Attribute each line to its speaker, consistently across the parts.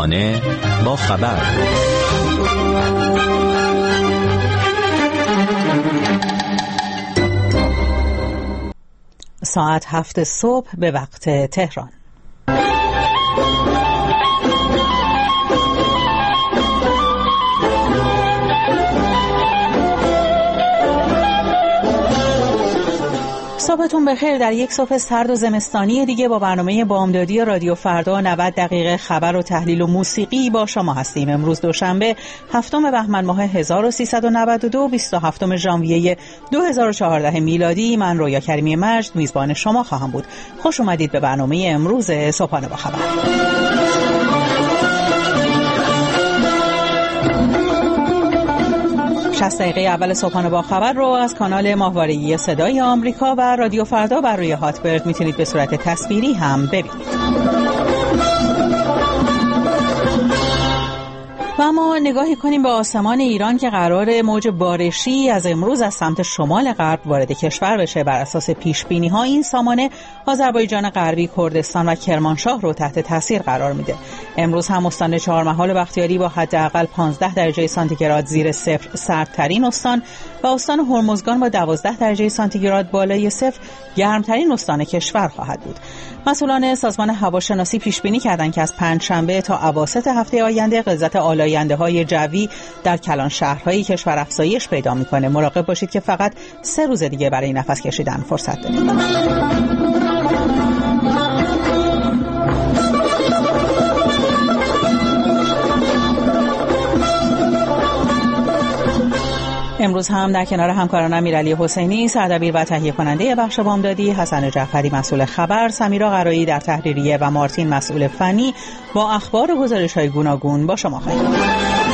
Speaker 1: صبحانه با خبر.
Speaker 2: ساعت 7 صبح به وقت تهران. صبحتون بخیر. در یک صبح سرد و زمستانی دیگه با برنامه بامدادی رادیو فردا 90 دقیقه خبر و تحلیل و موسیقی با شما هستیم. امروز دوشنبه 7 بهمن ماه 1392 27 ژانویه 2014 میلادی. من رویا کریمی مجد میزبان شما خواهم بود. خوش اومدید به برنامه امروز صبحانه با خبر. 60 دقیقه اول صبحانه با خبر رو از کانال ماهواره‌ای صدای آمریکا و رادیو فردا بر روی هاتبرد میتونید به صورت تصویری هم ببینید. و اما نگاهی کنیم به آسمان ایران که قرار موج بارشی از امروز از سمت شمال غرب وارد کشور بشه. بر اساس پیش‌بینی‌ها این سامانه آذربایجان غربی، کردستان و کرمانشاه رو تحت تاثیر قرار میده. امروز هم استان چهارمحال بختیاری با حداقل 15 درجه سانتیگراد زیر صفر سردترین استان و استان هرمزگان با 12 درجه سانتیگراد بالای صفر گرمترین استان کشور خواهد بود. مسئولان سازمان هواشناسی پیش بینی کردند که از پنجشنبه تا اواسط هفته آینده غلظت آلاینده‌های جوی در کلان شهرهای کشور افزایش پیدا می‌کنه. مراقب باشید که فقط 3 روز دیگه برای نفس کشیدن فرصت دارید. امروز هم در کنار همکاران امیرعلی حسینی سردبیر و تهیه کننده بخش بامدادی، حسن جعفری مسئول خبر، سمیرا قرایی در تحریریه و مارتین مسئول فنی با اخبار و گزارش‌های گوناگون با شما خواهیم بود.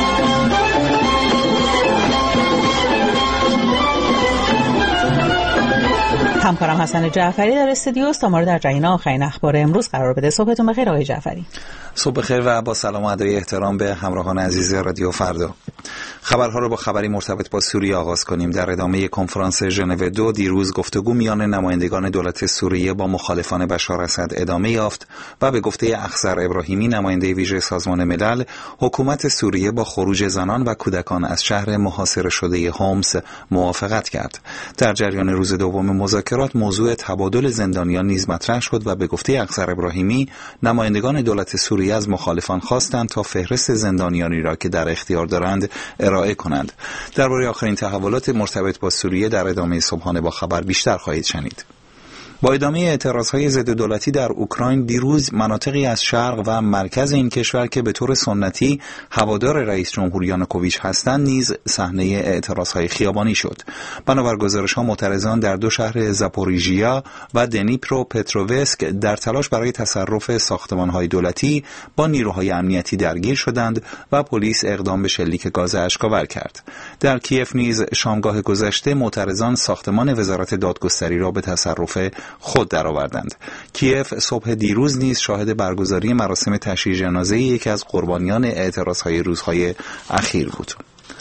Speaker 2: همکارم حسن جعفری در استودیوست تا ما رو در جریان آخرین اخبار امروز قرار بده. صبحتون بخیر آقای جعفری.
Speaker 3: صبح بخیر و با سلام و ادای احترام به همراهان عزیز رادیو فردا. خبرها رو با خبری مرتبط با سوریه آغاز کنیم. در ادامه کنفرانس ژنو 2 دیروز گفتگو میان نمایندگان دولت سوریه با مخالفان بشار اسد ادامه یافت و به گفته اخضر ابراهیمی نماینده ویژه سازمان ملل، حکومت سوریه با خروج زنان و کودکان از شهر محاصره شده هومس موافقت کرد. در جریان روز دوم مذاکرات موضوع تبادل زندانیان نیز مطرح شد و به گفته اخضر ابراهیمی نمایندگان دولت سوریه از مخالفان خواستند تا فهرست زندانیانی را که در اختیار دارند ارائه کنند. درباره آخرین تحولات مرتبط با سوریه در ادامه صبحانه با خبر بیشتر خواهید شنید. با ادامه اعتراضهای ضد دولتی در اوکراین دیروز مناطقی از شرق و مرکز این کشور که به طور سنتی هوادار رئیس جمهور یانوکوویچ هستند نیز صحنه اعتراضهای خیابانی شد. بنابر گزارش‌ها معترضان در 2 شهر زاپوریژیا و دنیپرو پترووسک در تلاش برای تصرف ساختمان‌های دولتی با نیروهای امنیتی درگیر شدند و پلیس اقدام به شلیک گاز اشک‌آور کرد. در کیف نیز شامگاه گذشته معترضان ساختمان وزارت دادگستری را به تصرف خود درآوردند. کیف صبح دیروز نیز شاهد برگزاری مراسم تشییع جنازه یکی از قربانیان اعتراضهای روزهای اخیر بود.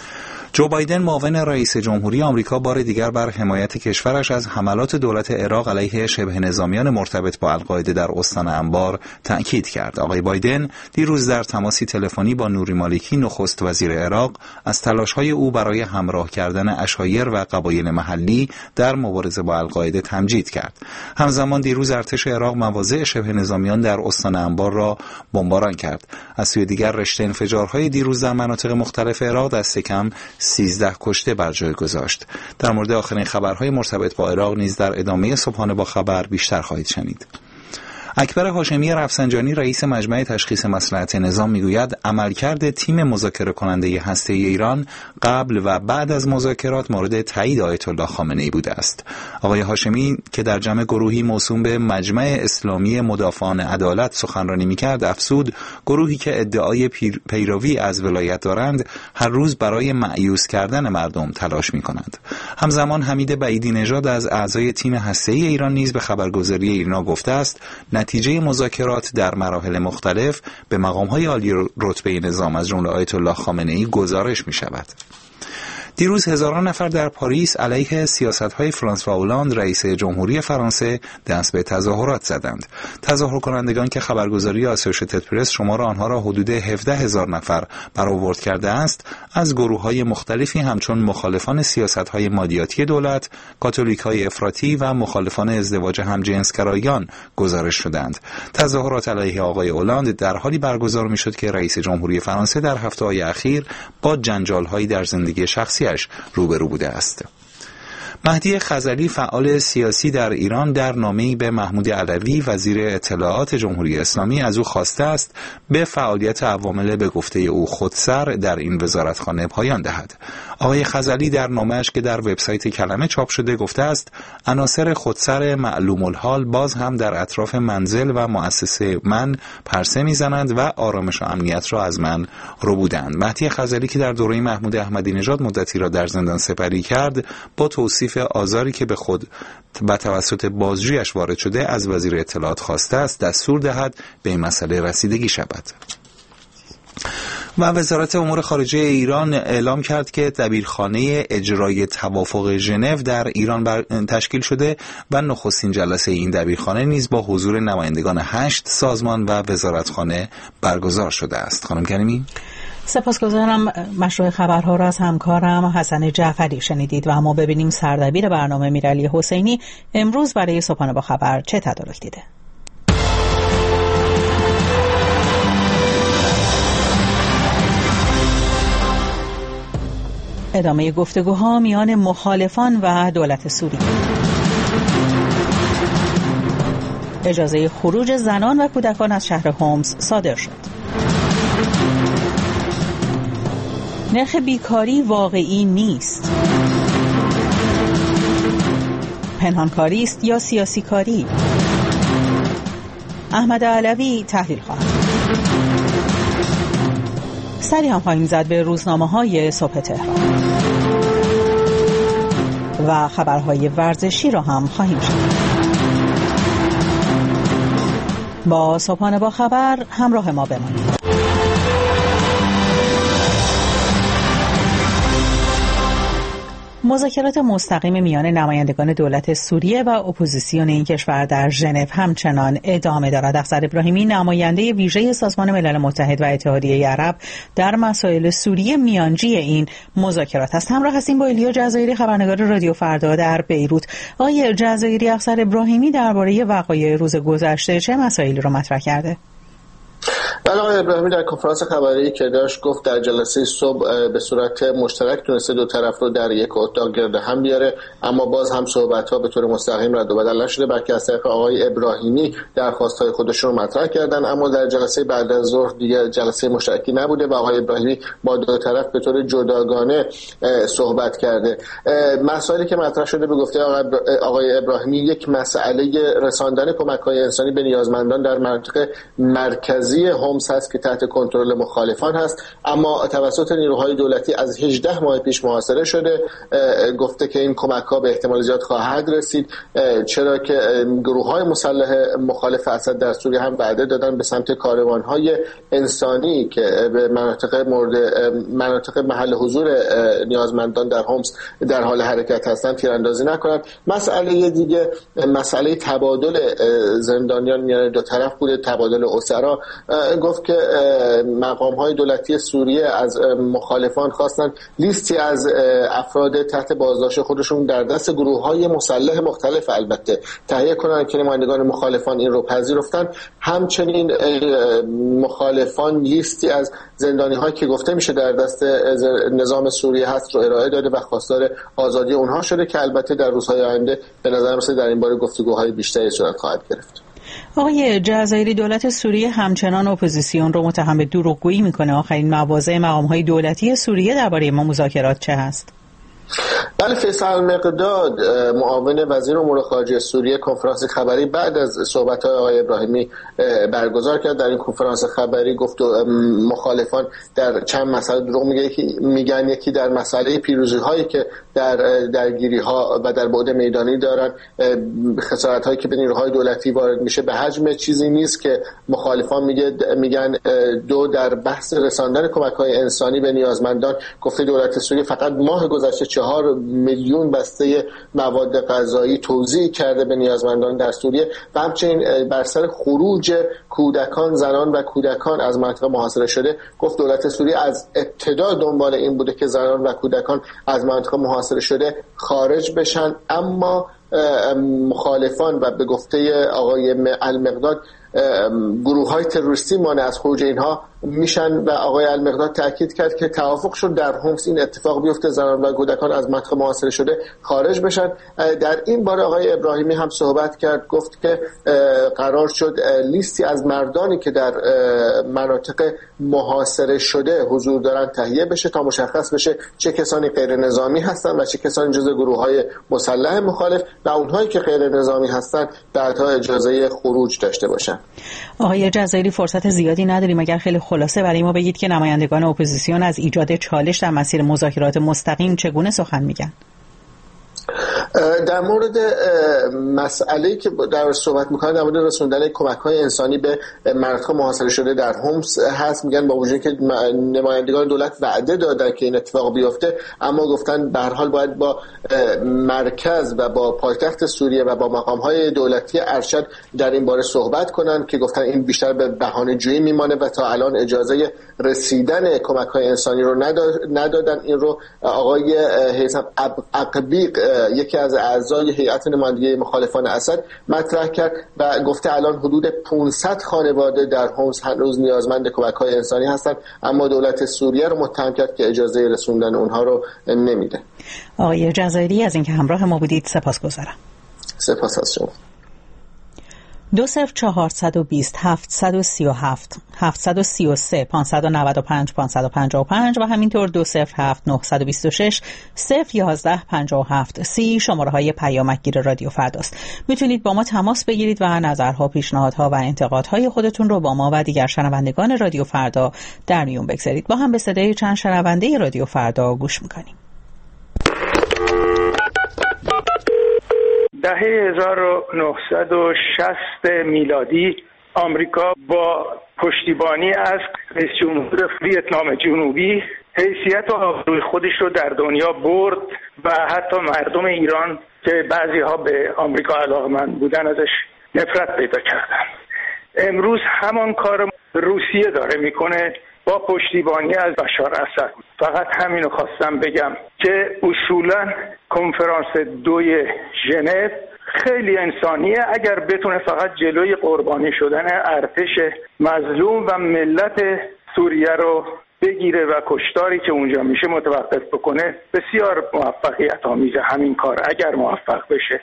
Speaker 3: جو بایدن معاون رئیس جمهوری آمریکا بار دیگر بر حمایت کشورش از حملات دولت عراق علیه شبه نظامیان مرتبط با القاعده در استان انبار تأکید کرد. آقای بایدن دیروز در تماسی تلفنی با نوری مالکی نخست وزیر عراق از تلاش‌های او برای همراه کردن عشایر و قبایل محلی در مبارزه با القاعده تمجید کرد. همزمان دیروز ارتش عراق مواضع شبه نظامیان در استان انبار را بمباران کرد. از سوی دیگر رشته انفجارهای دیروز در مناطق مختلف عراق دست کم 13 کشته بر جای گذاشت. در مورد آخرین خبرهای مرتبط با عراق نیز در ادامه صبحانه با خبر بیشتر خواهید شنید. اکبر هاشمی رفسنجانی رئیس مجمع تشخیص مصلحت نظام میگوید عملکرد تیم مذاکره کننده هسته‌ای ایران قبل و بعد از مذاکرات مورد تایید آیت الله خامنه‌ای بوده است. آقای هاشمی که در جمع گروهی موسوم به مجمع اسلامی مدافعان عدالت سخنرانی میکرد افزود گروهی که ادعای پیروی از ولایت دارند هر روز برای مأیوس کردن مردم تلاش میکنند. همزمان حمید بعیدی نژاد از اعضای تیم هسته‌ای ایران نیز به خبرگزاری ایرنا گفته است نتیجه مذاکرات در مراحل مختلف به مقام‌های عالی رتبه نظام از جمله آیت الله خامنه‌ای گزارش می‌شود. دیروز هزاران نفر در پاریس علیه سیاست‌های فرانسوا اولاند رئیس جمهوری فرانسه دست به تظاهرات زدند. تظاهر کنندگان که خبرگزاری آسوشیتد پرس شمار آنها را حدود 17,000 نفر برآورد کرده است، از گروه‌های مختلفی همچون مخالفان سیاست‌های مالیاتی دولت، کاتولیک‌های افراطی و مخالفان ازدواج همجنسگرایان گزارش شدند. تظاهرات علیه آقای اولاند در حالی برگزار می‌شد که رئیس جمهوری فرانسه در هفته‌های اخیر با جنجال‌هایی در زندگی شخصیش روبرو بوده است. مهدی خزعلی فعال سیاسی در ایران در نامه‌ای به محمود علوی وزیر اطلاعات جمهوری اسلامی از او خواسته است به فعالیت عوامل به گفته او خودسر در این وزارتخانه پایان دهد. آقای خزعلی در نامه‌اش که در وبسایت کلمه چاپ شده گفته است عناصر خودسر معلوم الحال باز هم در اطراف منزل و مؤسسه من پرسه میزنند و آرامش و امنیت را از من ربودند. مهدی خزعلی که در دوره محمود احمدی نژاد مدتی را در زندان سپری کرد، با توصیف آزاری که به خود و توسط بازجویش وارد شده از وزیر اطلاعات خواسته است دستور دهد به این مسئله رسیدگی شود. و وزارت امور خارجه ایران اعلام کرد که دبیرخانه اجرای توافق ژنو در ایران تشکیل شده و نخستین جلسه این دبیرخانه نیز با حضور نمایندگان 8 سازمان و وزارتخانه برگزار شده است. خانم کریمی،
Speaker 2: سپاسگزارم. مشروع خبرها را از همکارم حسن جعفری شنیدید و اما ببینیم سردبیر برنامه میرعلی حسینی امروز برای صبحانه با خبر چه تدارک دیده. ادامه گفتگوها میان مخالفان و دولت سوریه. اجازه خروج زنان و کودکان از شهر هومس صادر شد. نرخ بیکاری واقعی نیست. پنهانکاری است یا سیاسی کاری؟ احمد علوی تحلیل خواهد. سری هم خواهیم زد به روزنامه‌های صبح تهران و خبرهای ورزشی را هم خواهیم شنید. با صبحانه با خبر همراه ما بمانید. مذاکرات مستقیم میان نمایندگان دولت سوریه و اپوزیسیون این کشور در ژنو همچنان ادامه دارد. افسر ابراهیمی نماینده ویژه سازمان ملل متحد و اتحادیه عرب در مسائل سوریه میانجی این مذاکرات است. همراه هستیم با ایلیا جزایری، خبرنگار رادیو فردا در بیروت. آقای جزایری، افسر ابراهیمی درباره وقایع روز گذشته چه مسائلی را مطرح کرده؟
Speaker 4: بله، آقای ابراهیمی در کنفرانس خبری که داشت گفت در جلسه صبح به صورت مشترک تونسته دو طرف رو در یک اتاق گرد هم بیاره، اما باز هم صحبت‌ها به طور مستقیم رد و بدل نشده، بلکه از طریق آقای ابراهیمی درخواست‌های خودشون رو مطرح کردن. اما در جلسه بعد از ظهر دیگه جلسه مشترکی نبوده و آقای ابراهیمی با دو طرف به طور جداگانه صحبت کرده. مسائلی که مطرح شده به گفته آقای ابراهیمی یک مسئله رساندن کمک‌های انسانی به نیازمندان در مناطق مرکزی هومس هست که تحت کنترل مخالفان هست، اما توسط نیروهای دولتی از 18 ماه پیش محاصره شده. گفته که این کمک‌ها به احتمال زیاد خواهد رسید، چرا که گروه‌های مسلح مخالف اسد در سوریه هم وعده دادن به سمت کاروان‌های انسانی که به مناطق محل حضور نیازمندان در هومس در حال حرکت هستند تیراندازی نکنند. مسئله دیگه مسئله تبادل زندانیان میان دو طرف بوده، تبادل اسرا. گفت که مقام‌های دولتی سوریه از مخالفان خواستن لیستی از افراد تحت بازداشت خودشون در دست گروه‌های مسلح مختلف البته تهیه کنن که نمایندگان مخالفان این رو پذیرفتن. همچنین مخالفان لیستی از زندانی‌هایی که گفته میشه در دست نظام سوریه هست رو ارائه داده و خواستار آزادی اونها شده که البته در روزهای آینده به نظر میاد در این باره گفتگوهای بیشتری صورت خواهد گرفت.
Speaker 2: آقای جزایری، دولت سوریه همچنان اپوزیسیون رو متهم به دروغگویی میکنه. آخرین مواضع مقام‌های دولتی سوریه درباره ما مذاکرات چه هست؟
Speaker 4: بله، فیصل مقداد معاون وزیر امور خارجه سوریه کنفرانس خبری بعد از صحبت‌های آقای ابراهیمی برگزار کرد. در این کنفرانس خبری گفت مخالفان در چند مسئله دروغ میگن. یکی در مسئله پیروزی‌هایی که در درگیری‌ها و در بعد میدانی دارن، خسارت‌هایی که به نیروهای دولتی وارد میشه به حجم چیزی نیست که مخالفان میگن. دو، در بحث رساندن کمک‌های انسانی به نیازمندان گفته دولت سوریه فقط ماه گذشته 4 میلیون بسته مواد غذایی توزیع کرده به نیازمندان در سوریه و همچنین بر سر خروج کودکان، زنان و کودکان از منطقه محاصره شده گفت دولت سوریه از ابتدا دنبال این بوده که زنان و کودکان از منطقه محاصره شده خارج بشن، اما مخالفان و به گفته آقای المقداد گروه‌های تروریستی مانع از خروج اینها میشن و آقای المقداد تاکید کرد که توافق شد در حمص این اتفاق بیفته، زنان و کودکان از منطقه محاصره شده خارج بشن. در این باره آقای ابراهیمی هم صحبت کرد، گفت که قرار شد لیستی از مردانی که در مناطق محاصره شده حضور دارن تهیه بشه تا مشخص بشه چه کسانی غیر نظامی هستن و چه کسانی جزء گروه‌های مسلح مخالف و اونهایی که غیر نظامی هستن بعدها اجازه خروج داشته باشن.
Speaker 2: آقای جزایری، فرصت زیادی نداریم، اگر خیلی خلاصه برای ما بگید که نمایندگان اپوزیسیون از ایجاد چالش در مسیر مذاکرات مستقیم چگونه سخن میگن؟
Speaker 4: در مورد مسئله‌ای که در صحبت می‌کنن در مورد رسوندن کمک‌های انسانی به مناطق محاصره شده در حمص هست، میگن با وجودی که نمایندگان دولت وعده دادن که این اتفاق بیفته، اما گفتن به هر حال باید با مرکز و با پایتخت سوریه و با مقام‌های دولتی ارشد در این باره صحبت کنن که گفتن این بیشتر به بهانه‌جویی میمانه و تا الان اجازه رسیدن کمک‌های انسانی رو ندادن. این رو آقای هیثم عقبیق، یکی از اعضای هیئت نمایندگی مخالفان اسد، مطرح کرد و گفته الان حدود 500 خانواده در حمص هنوز نیازمند کمک‌های انسانی هستند، اما دولت سوریه رو متهم کرد که اجازه رسوندن اونها رو نمیده.
Speaker 2: آقای جزایری، از اینکه همراه ما بودید سپاسگزارم.
Speaker 4: سپاس از شما.
Speaker 2: 20420 737 733 595 555 و همینطور 207 926 011 57 30 شماره های پیامکگیر رادیو فرداست. میتونید با ما تماس بگیرید و نظرها، پیشنهادها و انتقادهای خودتون رو با ما و دیگر شنوندگان رادیو فردا در میون بگذارید. با هم به صدای چند شنونده رادیو فردا گوش میکنیم.
Speaker 5: دهه 1960 میلادی آمریکا با پشتیبانی از رئیس جمهور ویتنام جنوبی حیثیت و آبروی خودش رو در دنیا برد و حتی مردم ایران که بعضی ها به آمریکا علاقه‌مند بودن ازش نفرت پیدا کردن. امروز همان کار روسیه داره میکنه با پشتیبانی از بشار اسد. فقط همینو خواستم بگم که اصولا کنفرانس 2 ژنو خیلی انسانیه اگر بتونه فقط جلوی قربانی شدن ارتش مظلوم و ملت سوریه رو بگیره و کشتاری که اونجا میشه متوقف بکنه. بسیار موفقیت آمیزه همین کار اگر موفق بشه.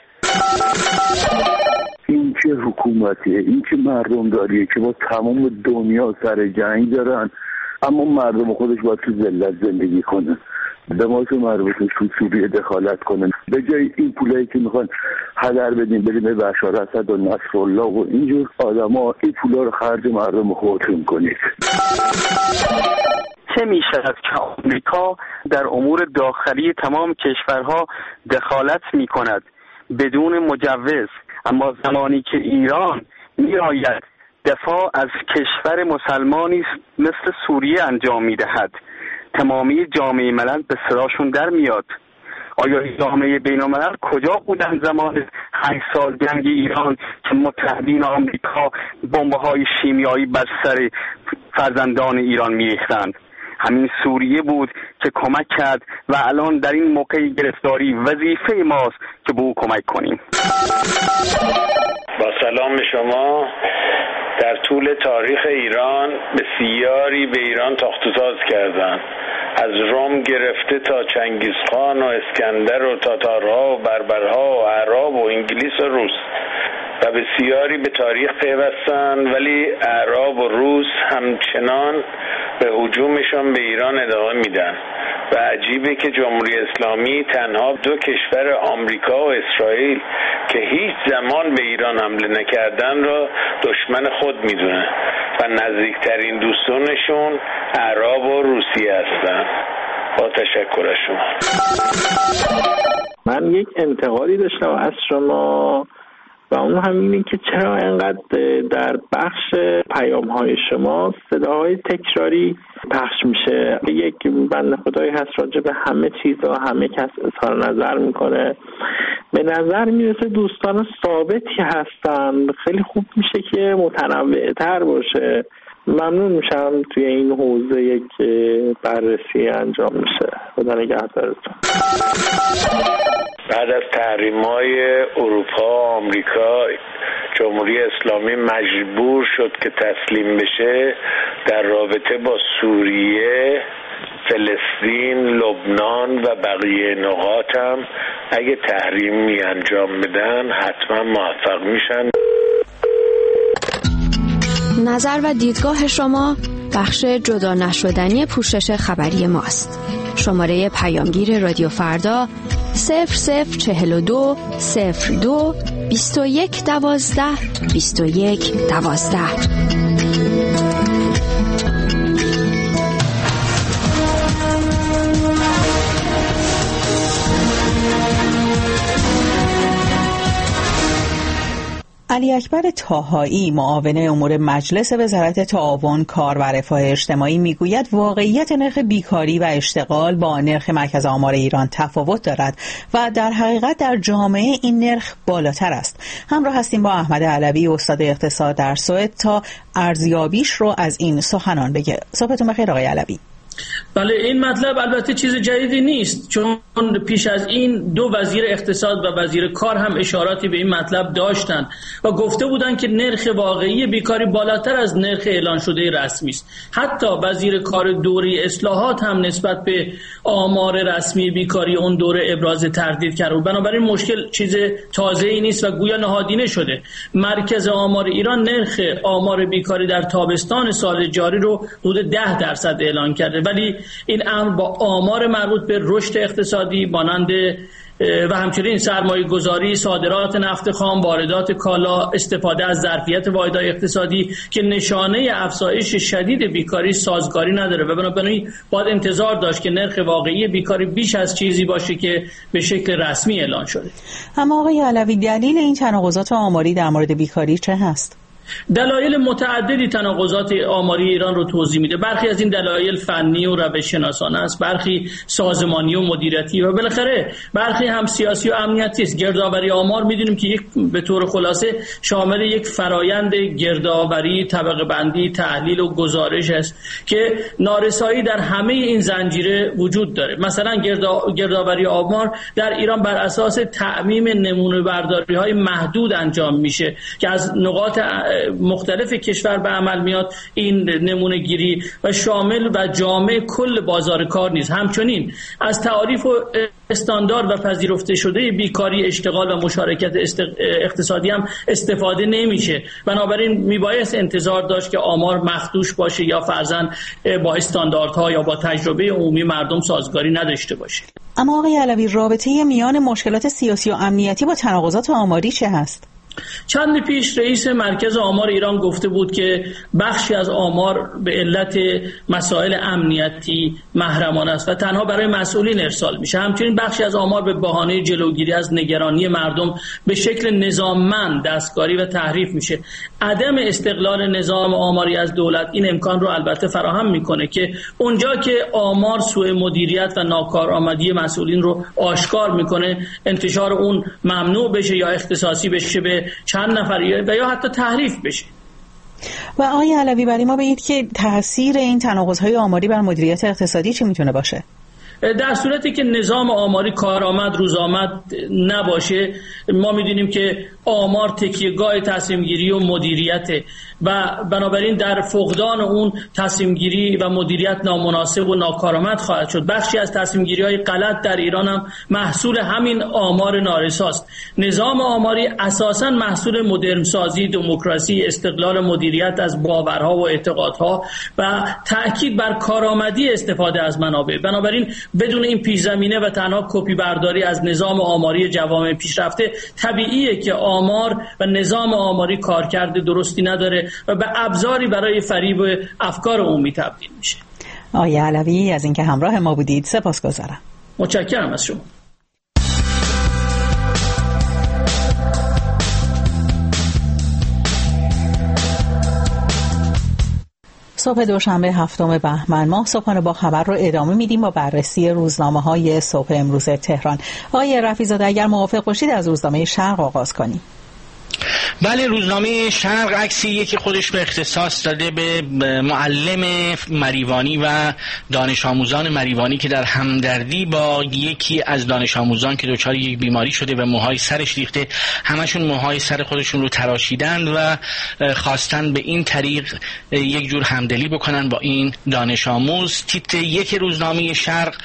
Speaker 6: این چه حکومتیه، این چه مردم داریه که با تمام دنیا سر جنگ دارن اما مردم خودش باید تو ذلت زندگی کنه. به ما که مربوطه تو سوریه دخالت کنن، به جای این پولایی که میخوان هدر بدیم به بشار اسد و نصرالله و اینجور آدما، این پولا رو خرج مردم خودتون کنید.
Speaker 7: چه میشود که آمریکا در امور داخلی تمام کشورها دخالت میکند بدون مجوز، اما زمانی که ایران میآید دفاع از کشور مسلمانی مثل سوریه انجام میدهد، تمامی جامعه ملل به سراشون در میاد. آیا جامعه بین‌الملل کجا بودن زمان 8 سال جنگ ایران که متحدین آمریکا بمب‌های شیمیایی بر سر فرزندان ایران می‌ریختند؟ همین سوریه بود که کمک کرد و الان در این موقع گرفتاری وظیفه ماست که به او کمک کنیم.
Speaker 8: با سلام شما. در طول تاریخ ایران بسیاری به ایران تاخت و تاز کردند، از روم گرفته تا چنگیزخان و اسکندر و تاتارها و بربرها و اعراب و انگلیس و روس، و بسیاری به تاریخ پیوستند، ولی اعراب و روس همچنان به هجومشان به ایران ادامه میدن و عجیبه که جمهوری اسلامی تنها دو کشور آمریکا و اسرائیل که هیچ زمان به ایران حمله نکردن را دشمن خود میدونه و نزدیکترین دوستانشون عرب و روسیه هستن. با تشکر از شما.
Speaker 9: من یک انتقادی داشتم از شما و اون همینه که چرا اینقدر در بخش پیام‌های شما صداهای تکراری پخش میشه. یک بنده خدایی هست راجع به همه چیز و همه کس اظهار نظر میکنه. به نظر میرسه دوستان ثابتی هستن. خیلی خوب میشه که متنوع‌تر باشه. ممنون میشم توی این حوزه یک بررسی انجام میشه. خدا نگهدارتون.
Speaker 8: بعد از تحریم‌های اروپا و آمریکا جمهوری اسلامی مجبور شد که تسلیم بشه در رابطه با سوریه، فلسطین، لبنان و بقیه نقاط هم اگه تحریمی انجام بدن حتما موفق میشن.
Speaker 10: نظر و دیدگاه شما بخش جدا نشدنی پوشش خبری ماست. شماره پیامگیر رادیو فردا 0042 02 21 12 21 12.
Speaker 2: علی اکبر طاهایی معاون امور مجلس وزارت تعاون، کار و رفاه اجتماعی میگوید واقعیت نرخ بیکاری و اشتغال با نرخ مرکز آمار ایران تفاوت دارد و در حقیقت در جامعه این نرخ بالاتر است. همراه هستیم با احمد علوی استاد اقتصاد در سوئد تا ارزیابیش رو از این سخنان بگه. صبحتون بخیر آقای علوی.
Speaker 11: بله، این مطلب البته چیز جدیدی نیست، چون پیش از این دو وزیر اقتصاد و وزیر کار هم اشاراتی به این مطلب داشتند و گفته بودند که نرخ واقعی بیکاری بالاتر از نرخ اعلان شده رسمی است. حتی وزیر کار دوره اصلاحات هم نسبت به آمار رسمی بیکاری اون دوره ابراز تردید کرد. بنابراین مشکل چیز تازه‌ای نیست و گویا نهادینه شده. مرکز آمار ایران نرخ آمار بیکاری در تابستان سال جاری رو حدود 10% اعلان کرده، ولی این امر با آمار مربوط به رشد اقتصادی مانند و همچنین سرمایه گذاری، صادرات نفت خام، واردات کالا، استفاده از ظرفیت واحدهای اقتصادی که نشانه افزایش شدید بیکاری سازگاری نداره و بنابراین باید انتظار داشت که نرخ واقعی بیکاری بیش از چیزی باشه که به شکل رسمی اعلان شده.
Speaker 2: اما آقای علوی، دلیل این تناقضات آماری در مورد بیکاری چه هست؟
Speaker 11: دلایل متعددی تناقضات آماری ایران رو توضیح میده. برخی از این دلایل فنی و روش شناسانه است، برخی سازمانی و مدیریتی و بالاخره برخی هم سیاسی و امنیتی است. گردآوری آمار میدونیم که به طور خلاصه شامل یک فرایند گردآوری، طبقه بندی، تحلیل و گزارش است که نارسایی در همه این زنجیره وجود داره. مثلا گردآوری آمار در ایران بر اساس تعمیم نمونه برداری های محدود انجام میشه که از نقاط مختلف کشور به عمل میاد. این نمونه گیری و شامل و جامع کل بازار کار نیست. همچنین از تعاریف و استاندارد و پذیرفته شده بیکاری، اشتغال و مشارکت اقتصادی هم استفاده نمیشه. بنابراین میبایست انتظار داشت که آمار مخدوش باشه یا فرضاً با استانداردها یا با تجربه عمومی مردم سازگاری نداشته باشه.
Speaker 2: اما آقای علوی، رابطه میان مشکلات سیاسی و امنیتی با تناقضات آماری چه هست؟
Speaker 11: چند پیش رئیس مرکز آمار ایران گفته بود که بخشی از آمار به علت مسائل امنیتی محرمانه است و تنها برای مسئولین ارسال میشه. همچنین بخشی از آمار به بهانه جلوگیری از نگرانی مردم به شکل نظاممند دستکاری و تحریف میشه. عدم استقلال نظام آماری از دولت این امکان رو البته فراهم میکنه که اونجا که آمار سوء مدیریت و ناکارآمدی مسئولین رو آشکار میکنه، انتشار اون ممنوع بشه یا اختصاصی بشه به چند نفر و یا حتی تحریف بشه.
Speaker 2: و آقای علوی، برای ما بگید که تاثیر این تناقض‌های آماری بر مدیریت اقتصادی چی میتونه باشه؟
Speaker 11: در صورتی که نظام آماری کارآمد روزآمد نباشه، ما میدونیم که آمار تکیه‌گاه تصمیم‌گیری و مدیریت و بنابراین در فقدان اون تصمیم‌گیری و مدیریت نامناسب و ناکارآمد خواهد شد. بخشی از تصمیم‌گیری‌های غلط در ایران هم محصول همین آمار نارساست. نظام آماری اساساً محصول مدرنسازی، دموکراسی، استقلال مدیریت از باورها و اعتقادها و تأکید بر کارآمدی استفاده از منابع. بنابراین بدون این پیش زمینه و تنها کپی برداری از نظام آماری جوامع پیشرفته، طبیعیه که آمار و نظام آماری کارکرد درستی نداره و به ابزاری برای فریب افکار عمومی تبدیل میشه.
Speaker 2: آقای علوی از اینکه همراه ما بودید سپاسگزارم.
Speaker 11: متشکرم از شما.
Speaker 2: صبح دوشنبه 7 بهمن ماه صبحانه با خبر رو ادامه میدیم با بررسی روزنامه‌های صبح امروز تهران. آقای رفیع‌زاده اگر موافق باشید از روزنامه شرق آغاز کنیم.
Speaker 12: بله، روزنامه شرق عکسی که خودش به اختصاص داده به معلم مریوانی و دانش آموزان مریوانی که در همدردی با یکی از دانش آموزان که دچار یک بیماری شده و موهای سرش ریخته، همشون موهای سر خودشون رو تراشیدند و خواستن به این طریق یک جور همدلی بکنن با این دانش آموز. تیتر یک روزنامه شرق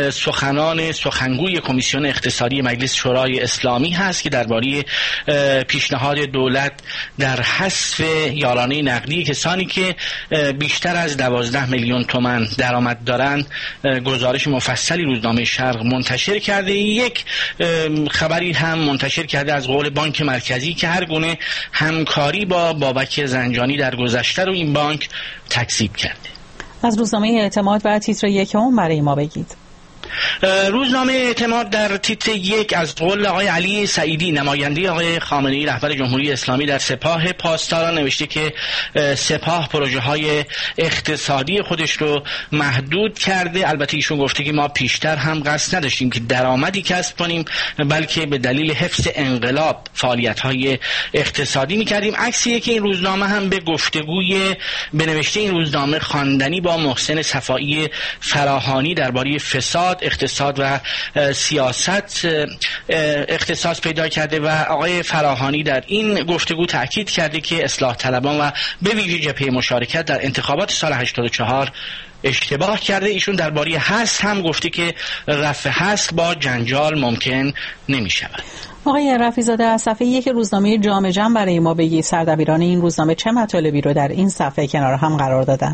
Speaker 12: سخنگوی کمیسیون اقتصادی مجلس شورای اسلامی هست که درباره پیشنهاد دولت در حذف یارانه نقدی کسانی که بیشتر از 12 میلیون تومان درآمد دارند گزارش مفصلی روزنامه شرق منتشر کرده. یک خبری هم منتشر کرده از قول بانک مرکزی که هر گونه همکاری با بابک زنجانی در گذشته رو این بانک تکذیب کرده. از
Speaker 2: روزنامه اعتماد و تیتر یکم برای ما بگید.
Speaker 12: روزنامه اعتماد در تیتر یک از قول آقای علی سعیدی نماینده آقای خامنه‌ای رهبر جمهوری اسلامی در سپاه پاسداران نوشته که سپاه پروژه های اقتصادی خودش رو محدود کرده. البته ایشون گفته که ما پیشتر هم قصد نداشتیم که درآمدی کسب کنیم، بلکه به دلیل حفظ انقلاب فعالیت های اقتصادی می‌کردیم. عکسیه که این روزنامه هم به گفتگوی به نوشته این روزنامه خواندنی با محسن صفایی فراهانی درباره فساد اقتصاد و سیاست اختصاص پیدا کرده و آقای فراهانی در این گفتگو تأکید کرده که اصلاح طلبان و به ویژه جبهه مشارکت در انتخابات سال 84 اشتباه کرده. ایشون درباره حذف هم گفته که رفع حذف با جنجال ممکن نمی شود.
Speaker 2: آقای رفیع‌زاده از صفحه یک روزنامه جامع جمع برای ما بگید سردبیران این روزنامه چه مطالبی رو در این صفحه کنار هم قرار دادن؟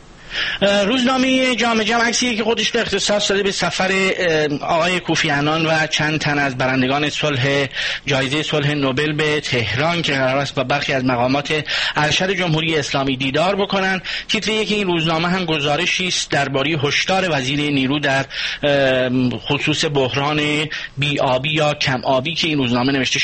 Speaker 12: روزنامه جامع جمع عکسی که خودش به اختصاص داده به سفر آقای کوفی عنان و چند تن از برندگان جایزه صلح نوبل به تهران که قرار است با برخی از مقامات ارشد جمهوری اسلامی دیدار بکنن. تیتر یک این روزنامه هم گزارشی است درباره هشدار وزیر نیرو در خصوص بحران بی‌آبی یا کم آبی که این روزنامه نوشته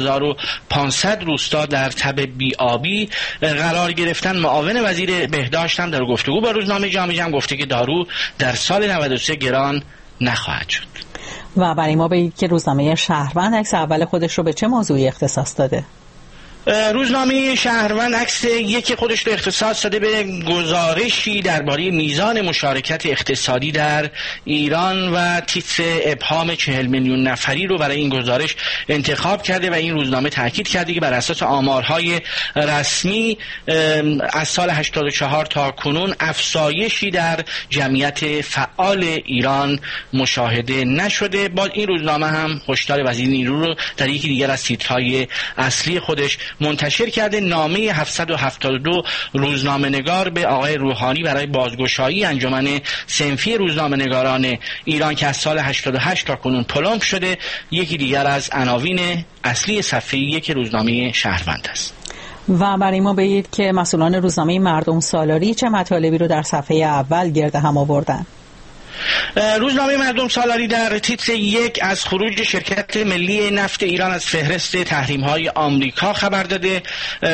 Speaker 12: 6500 روستا در تب بی‌آبی قرار گرفتن. معاون وزیر بهداشت هم در گفتگو با روزنامه جامع جمع گفته که دارو در سال 93 گران نخواهد شد.
Speaker 2: و برای ما بگید که روزنامه شهروند عکس اول خودش رو به چه موضوعی اختصاص داده؟
Speaker 12: روزنامه شهروند عکس یکی خودش رو اختصاص داده به گزارشی درباره میزان مشارکت اقتصادی در ایران و تیتر ابهام 40 میلیون نفری رو برای این گزارش انتخاب کرده و این روزنامه تاکید کرده که بر اساس آمارهای رسمی از سال 84 تا کنون افزایشی در جمعیت فعال ایران مشاهده نشده. با این روزنامه هم هشدار وزیر نیرو رو در یکی دیگر از تیترهای اصلی خودش منتشر کرده. نامه 772 روزنامه‌نگار به آقای روحانی برای بازگشایی انجمن صنفی روزنامه‌نگاران ایران که از سال 88 تا کنون پلمپ شده یکی دیگر از عناوین اصلی صفحه یک روزنامه شهروند است.
Speaker 2: و برای ما بگید که مسئولان روزنامه مردم سالاری چه مطالبی رو در صفحه اول گرد هم آوردن؟
Speaker 12: روزنامه مردم سالاری در تیتر یک از خروج شرکت ملی نفت ایران از فهرست تحریم‌های آمریکا خبر داده.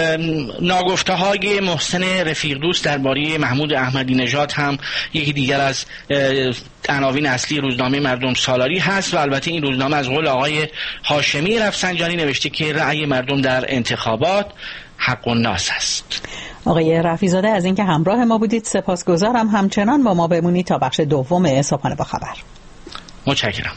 Speaker 12: ناگفته‌های محسن رفیق دوست درباره محمود احمدی نژاد هم یکی دیگر از عناوین اصلی روزنامه مردم سالاری هست و البته این روزنامه از قول آقای هاشمی رفسنجانی نوشته که رأی مردم در انتخابات حق الناس است.
Speaker 2: آقای رفیع‌زاده از اینکه همراه ما بودید سپاسگزارم. همچنان با ما بمونید تا بخش دوم صبحانه با خبر.
Speaker 12: متشکرم.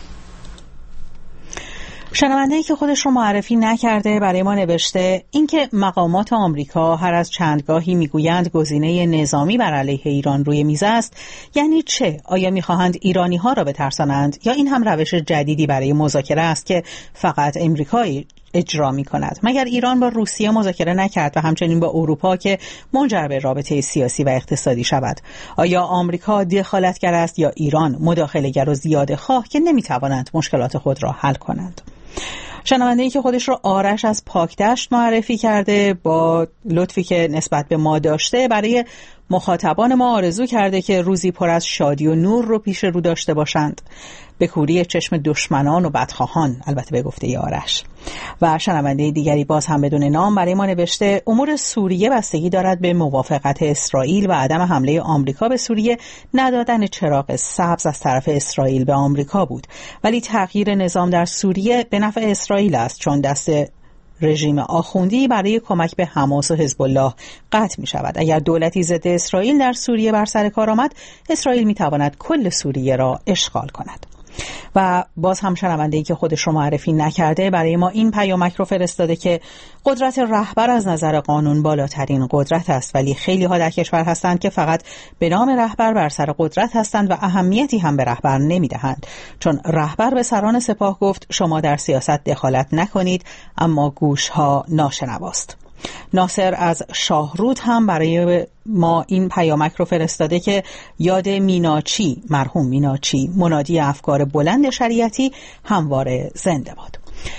Speaker 2: شنونده‌ای که خودش رو معرفی نکرده برای ما نوشته اینکه مقامات آمریکا هر از چندگاهی میگویند گزینه نظامی بر علیه ایران روی میز است، یعنی چه؟ آیا میخواهند ایرانی‌ها را بترسانند یا این هم روش جدیدی برای مذاکره است که فقط اجرا می کند؟ مگر ایران با روسیه مذاکره نکرد و همچنین با اروپا که منجر به رابطه سیاسی و اقتصادی شود؟ آیا آمریکا دخالتگر است یا ایران مداخله‌گر و زیاده خواه که نمی توانند مشکلات خود را حل کنند؟ شنونده‌ای که خودش رو آرش از پاکدشت معرفی کرده، با لطفی که نسبت به ما داشته برای مخاطبان ما آرزو کرده که روزی پر از شادی و نور رو پیش رو داشته باشند، به کوری چشم دشمنان و بدخواهان، البته به گفته آرش. و شنونده دیگری باز هم بدون نام برای ما نوشته امور سوریه بستگی دارد به موافقت اسرائیل و عدم حمله آمریکا به سوریه. ندادن چراغ سبز از طرف اسرائیل به آمریکا بود، ولی تغییر نظام در سوریه به نفع اسرائیل است، چون دست رژیم آخوندی برای کمک به حماس و حزب الله قطع می شود. اگر دولتی ضد اسرائیل در سوریه بر سر کار آمد، اسرائیل می تواند کل سوریه را اشغال کند. و باز هم شنونده‌ای که خودش رو معرفی نکرده برای ما این پیامک رو فرستاده که قدرت رهبر از نظر قانون بالاترین قدرت است، ولی خیلی ها در کشور هستند که فقط به نام رهبر بر سر قدرت هستند و اهمیتی هم به رهبر نمیدهند، چون رهبر به سران سپاه گفت شما در سیاست دخالت نکنید، اما گوش ها ناشنواست. ناصر از شاهرود هم برای ما این پیامک رو فرستاده که یاد میناچی، مرحوم میناچی، منادی افکار بلند شریعتی، همواره زنده باد.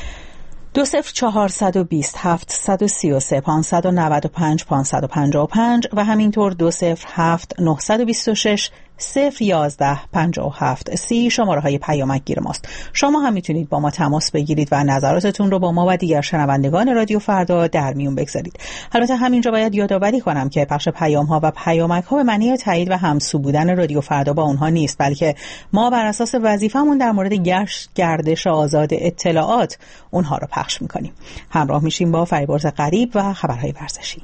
Speaker 2: 207-733-595 و همینطور 207-926-011-57 شماره های پیامک گیر ماست. شما هم میتونید با ما تماس بگیرید و نظراتتون رو با ما و دیگر شنوندگان رادیو فردا در میون بگذارید. البته همینجا باید یادآوری کنم که پخش پیام ها و پیامک ها به معنی تایید و همسو بودن رادیو فردا با اونها نیست، بلکه ما بر اساس وظیفمون در مورد گردش آزاد اطلاعات اونها رو پخش میکنیم. همراه میشیم با فریبرز غریب و خبرهای ورزشی.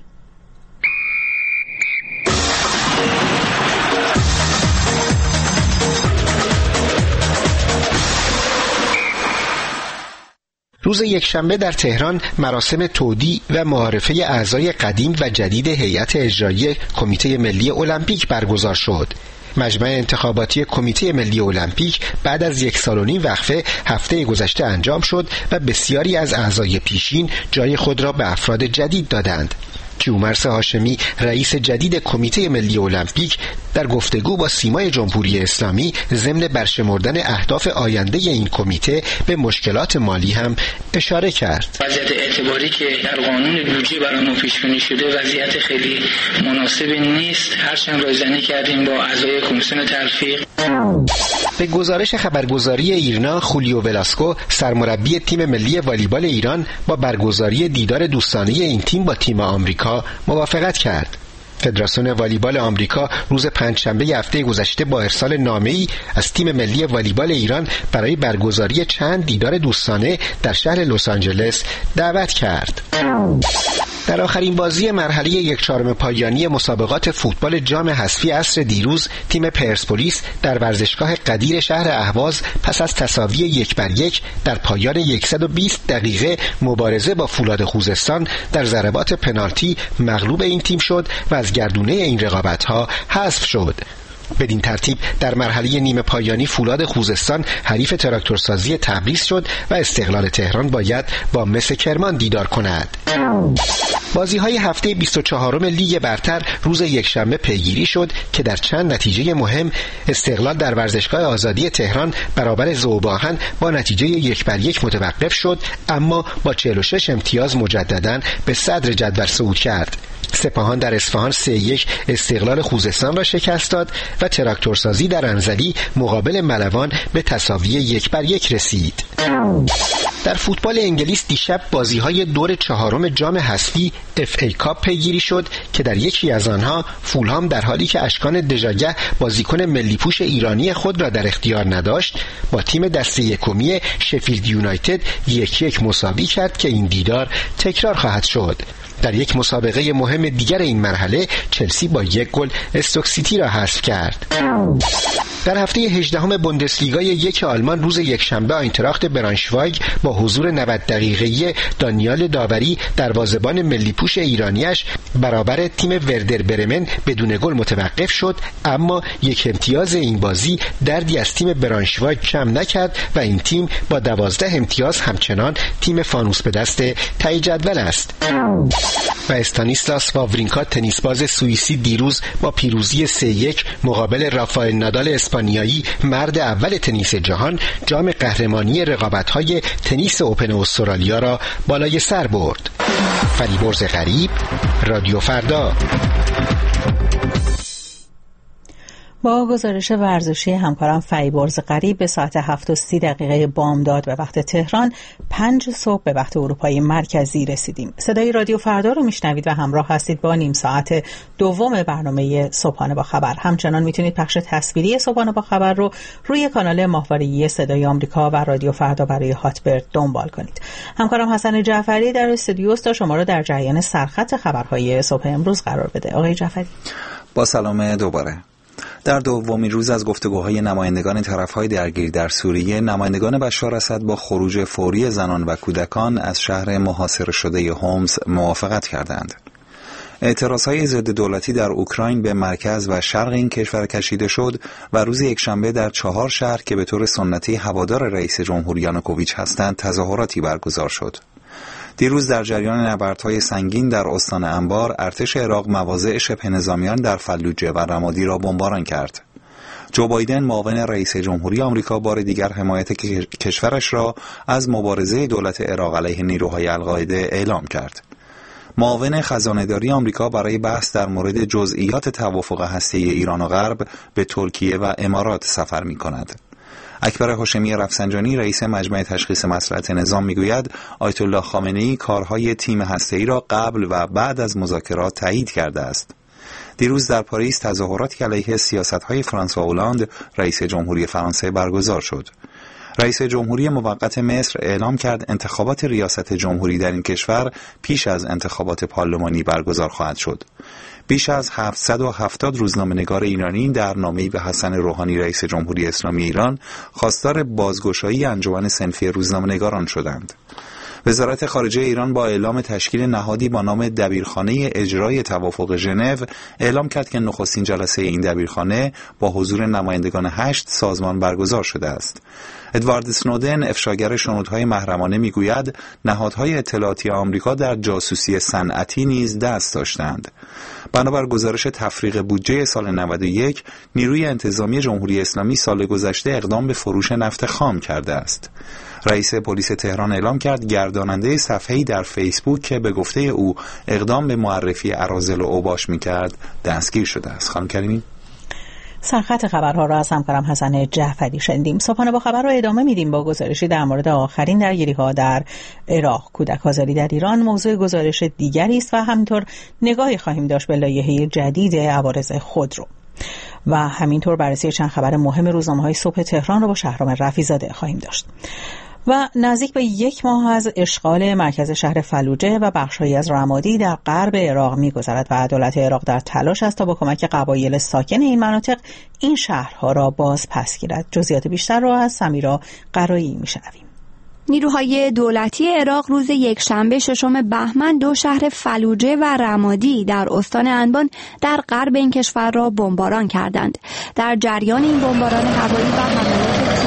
Speaker 13: روز یکشنبه در تهران مراسم تودیع و معارفه اعضای قدیم و جدید هیئت اجرایی کمیته ملی المپیک برگزار شد. مجمع انتخاباتی کمیته ملی المپیک بعد از 1.5 سال وقفه هفته گذشته انجام شد و بسیاری از اعضای پیشین جای خود را به افراد جدید دادند. کیومرث هاشمی رئیس جدید کمیته ملی المپیک در گفتگو با سیمای جمهوری اسلامی ضمن برشمردن اهداف آینده این کمیته به مشکلات مالی هم اشاره کرد.
Speaker 14: وضعیت اعتباری که در قانون بودجه برای ما پیش بینی شده وضعیت خیلی مناسبی نیست. هرچند رایزنی کردیم با اعضای کمیسیون تلفیق.
Speaker 13: به گزارش خبرگزاری ایرنا، خولیو ولاسکو سرمربی تیم ملی والیبال ایران با برگزاری دیدار دوستانه این تیم با تیم آمریکا موافقت کرد. فدراسیون والیبال آمریکا روز پنجشنبه هفته گذشته با ارسال نامه‌ای از تیم ملی والیبال ایران برای برگزاری چند دیدار دوستانه در شهر لس آنجلس دعوت کرد. در آخرین بازی مرحله 1/4 پایانی مسابقات فوتبال جام حذفی عصر دیروز، تیم پرسپولیس در ورزشگاه قدیر شهر اهواز پس از تساوی 1-1 در پایان 120 دقیقه مبارزه با فولاد خوزستان در ضربات پنالتی مغلوب این تیم شد و از گردونه این رقابت‌ها حذف شد. بدین ترتیب در مرحله نیمه پایانی فولاد خوزستان حریف تراکتورسازی تبریز شد و استقلال تهران باید با مس کرمان دیدار کند. بازی‌های هفته 24 لیگ برتر روز یکشنبه پیگیری شد که در چند نتیجه مهم استقلال در ورزشگاه آزادی تهران برابر ذوب‌آهن با نتیجه 1-1 متوقف شد، اما با 46 امتیاز مجدداً به صدر جدول صعود کرد. سپاهان در اصفهان 3-1 استقلال خوزستان را شکست داد و تراکتورسازی در انزلی مقابل ملوان به تساوی 1-1 رسید. در فوتبال انگلیس دیشب بازی‌های دور 4 جام حذفی FA کاپ پیگیری شد که در یکی از آنها فولهام در حالی که اشکان دژاگه بازیکن ملی پوش ایرانی خود را در اختیار نداشت با تیم دسته یکمی شفیلد یونایتد 1-1 مساوی کرد که این دیدار تکرار خواهد شد. در یک مسابقه مهم دیگر این مرحله چلسی با 1 گل استوک سیتی را حذف کرد. در هفته 18 بوندسلیگای 1 آلمان روز یکشنبه آینتراخت برانشوایگ با حضور 90 دقیقه‌ای دانیال داوری دروازه‌بان ملی پوش ایرانیش برابر تیم وردر برمن بدون گل متوقف شد، اما یک امتیاز این بازی دردی از تیم برانشوایگ کم نکرد و این تیم با 12 امتیاز همچنان تیم فانوس به دست ته جدول است. و استانیسلاس واورینکا تنیسباز سوئیسی دیروز با پیروزی 3-1 مقابل رافائل نادال اسپانیایی مرد اول تنیس جهان جام قهرمانی رقابت‌های تنیس اوپن استرالیا را بالای سر برد. فریبرز غریب، رادیو فردا.
Speaker 2: با گزارش ورزشی همکارم فریبرز غریب به ساعت 7:30 بامداد به وقت تهران 5 صبح به وقت اروپای مرکزی رسیدیم. صدای رادیو فردا رو میشنوید و همراه هستید با نیم ساعت دوم برنامه صبحانه با خبر. همچنان میتونید پخش تصویری صبحانه با خبر رو روی کانال ماهواره‌ای صدای آمریکا و رادیو فردا برای هاتبرد دنبال کنید. همکارم حسن جعفری در استودیو است تا شما رو در جریان سرخط خبرهای صبح امروز قرار بده. آقای جعفری،
Speaker 3: با سلام دوباره. در دومین روز از گفتگوهای نمایندگان طرف‌های درگیر در سوریه، نمایندگان بشار اسد با خروج فوری زنان و کودکان از شهر محاصره شده هومس موافقت کردند. اعتراضهای ضد دولتی در اوکراین به مرکز و شرق این کشور کشیده شد و روز یکشنبه در 4 شهر که به طور سنتی هوادار رئیس جمهور یانوکوویچ هستند تظاهراتی برگزار شد. دیروز در جریان نبردهای سنگین در استان انبار، ارتش عراق مواضع شبه نظامیان در فلوجه و رمادی را بمباران کرد. جو بایدن معاون رئیس جمهوری آمریکا بار دیگر حمایت کشورش را از مبارزه دولت عراق علیه نیروهای القاعده اعلام کرد. معاون خزانه‌داری آمریکا برای بحث در مورد جزئیات توافق هسته‌ای ایران و غرب به ترکیه و امارات سفر می‌کند. اکبر هاشمی رفسنجانی رئیس مجمع تشخیص مصلحت نظام میگوید آیت الله خامنه‌ای کارهای تیم هسته‌ای را قبل و بعد از مذاکرات تایید کرده است. دیروز در پاریس تظاهراتی علیه سیاست‌های فرانسوا اولاند رئیس جمهوری فرانسه برگزار شد. رئیس جمهوری موقت مصر اعلام کرد انتخابات ریاست جمهوری در این کشور پیش از انتخابات پارلمانی برگزار خواهد شد. بیش از 770 روزنامه‌نگار ایرانی در نامه‌ای به حسن روحانی رئیس جمهوری اسلامی ایران خواستار بازگشایی انجمن صنفی روزنامه‌نگاران شدند. وزارت خارجه ایران با اعلام تشکیل نهادی با نام دبیرخانه اجرای توافق ژنو اعلام کرد که نخستین جلسه این دبیرخانه با حضور نمایندگان 8 سازمان برگزار شده است. ادوارد اسنودن افشاگر شنودهای محرمانه میگوید نهادهای اطلاعاتی آمریکا در جاسوسی صنعتی نیز دست داشتند. بنابر گزارش تفریق بودجه سال 91 نیروی انتظامی جمهوری اسلامی سال گذشته اقدام به فروش نفت خام کرده است. رئیس پلیس تهران اعلام کرد گرداننده صفحه‌ای در فیسبوک که به گفته او اقدام به معرفی اراذل و اوباش می‌کرد دستگیر شده است. خانم کریمی،
Speaker 2: سرخط خبرها را از همکارم حسن جعفری شنیدیم. صبحانه با خبر را ادامه میدیم با گزارشی در مورد آخرین درگیری‌ها در عراق. کودک آزاری در ایران موضوع گزارش دیگری است و همینطور نگاهی خواهیم داشت به لایحه جدید عوارض خودرو. و همینطور بررسی چند خبر مهم روزنامه‌های صبح تهران را با شهرام رفیع‌زاده خواهیم داشت. و نزدیک به 1 ماه از اشغال مرکز شهر فلوجه و بخش‌هایی از رمادی در غرب عراق می‌گذرد و دولت عراق در تلاش است تا با کمک قبایل ساکن این مناطق این شهرها را باز پس گیرد. جزئیات بیشتر را از سمیرا قرایی می‌شنویم.
Speaker 10: نیروهای دولتی عراق روز یکشنبه 6 بهمن 2 شهر فلوجه و رمادی در استان انبان در غرب این کشور را بمباران کردند. در جریان این بمباران هوایی و حملات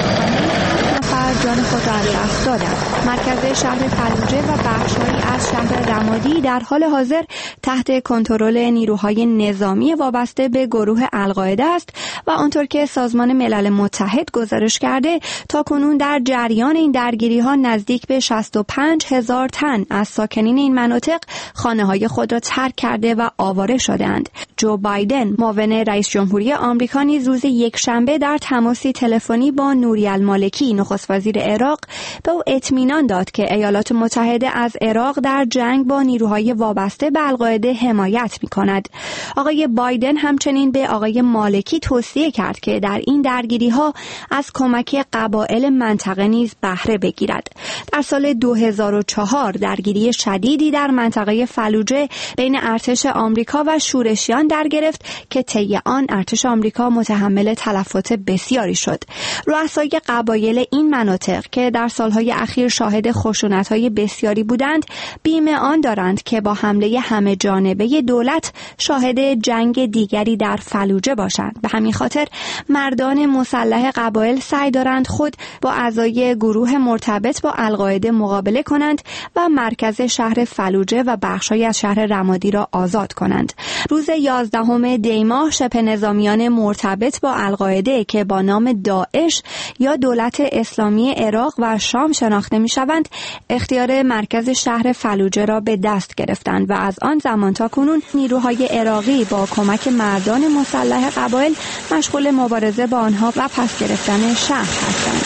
Speaker 10: جان خود را از دست دادند. مرکز شهر فلوجه و بخش‌هایی از شهر رمادی در حال حاضر تحت کنترل نیروهای نظامی وابسته به گروه القاعده است و آنطور که سازمان ملل متحد گزارش کرده تاکنون در جریان این درگیری‌ها نزدیک به 65,000 تن از ساکنین این مناطق خانه‌های خود را ترک کرده و آواره شدند. جو بایدن معاون رئیس جمهوری آمریکا نیز روز یکشنبه در تماسی تلفنی با نوری المالکی نخست وزیر عراق به او اطمینان داد که ایالات متحده از عراق در جنگ با نیروهای وابسته به القاعده القاعده حمایت می‌کند. آقای بایدن همچنین به آقای مالکی توصیه کرد که در این درگیری‌ها از کمک قبایل منطقه نیز بهره بگیرد. در سال 2004 درگیری شدیدی در منطقه فلوجه بین ارتش آمریکا و شورشیان در گرفت که طی آن ارتش آمریکا متحمل تلفات بسیاری شد. رؤسای قبایل این مناطق که در سالهای اخیر شاهد خشونت‌های بسیاری بودند، بیم آن دارند که با حمله همه جانبه دولت شاهد جنگ دیگری در فلوجه باشند. به همین خاطر مردان مسلح قبایل سعی دارند خود با اعضای گروه مرتبط با القاعده مقابله کنند و مرکز شهر فلوجه و بخش‌هایی از شهر رمادی را آزاد کنند. روز 11 دی ماه شبه نظامیان مرتبط با القاعده که با نام داعش یا دولت اسلامی عراق و شام شناخته می‌شوند، اختیار مرکز شهر فلوجه را به دست گرفتند و از آن زمان تا کنون نیروهای عراقی با کمک مردان مسلح قبایل مشغول مبارزه با آنها و پس گرفتن شهر هستند.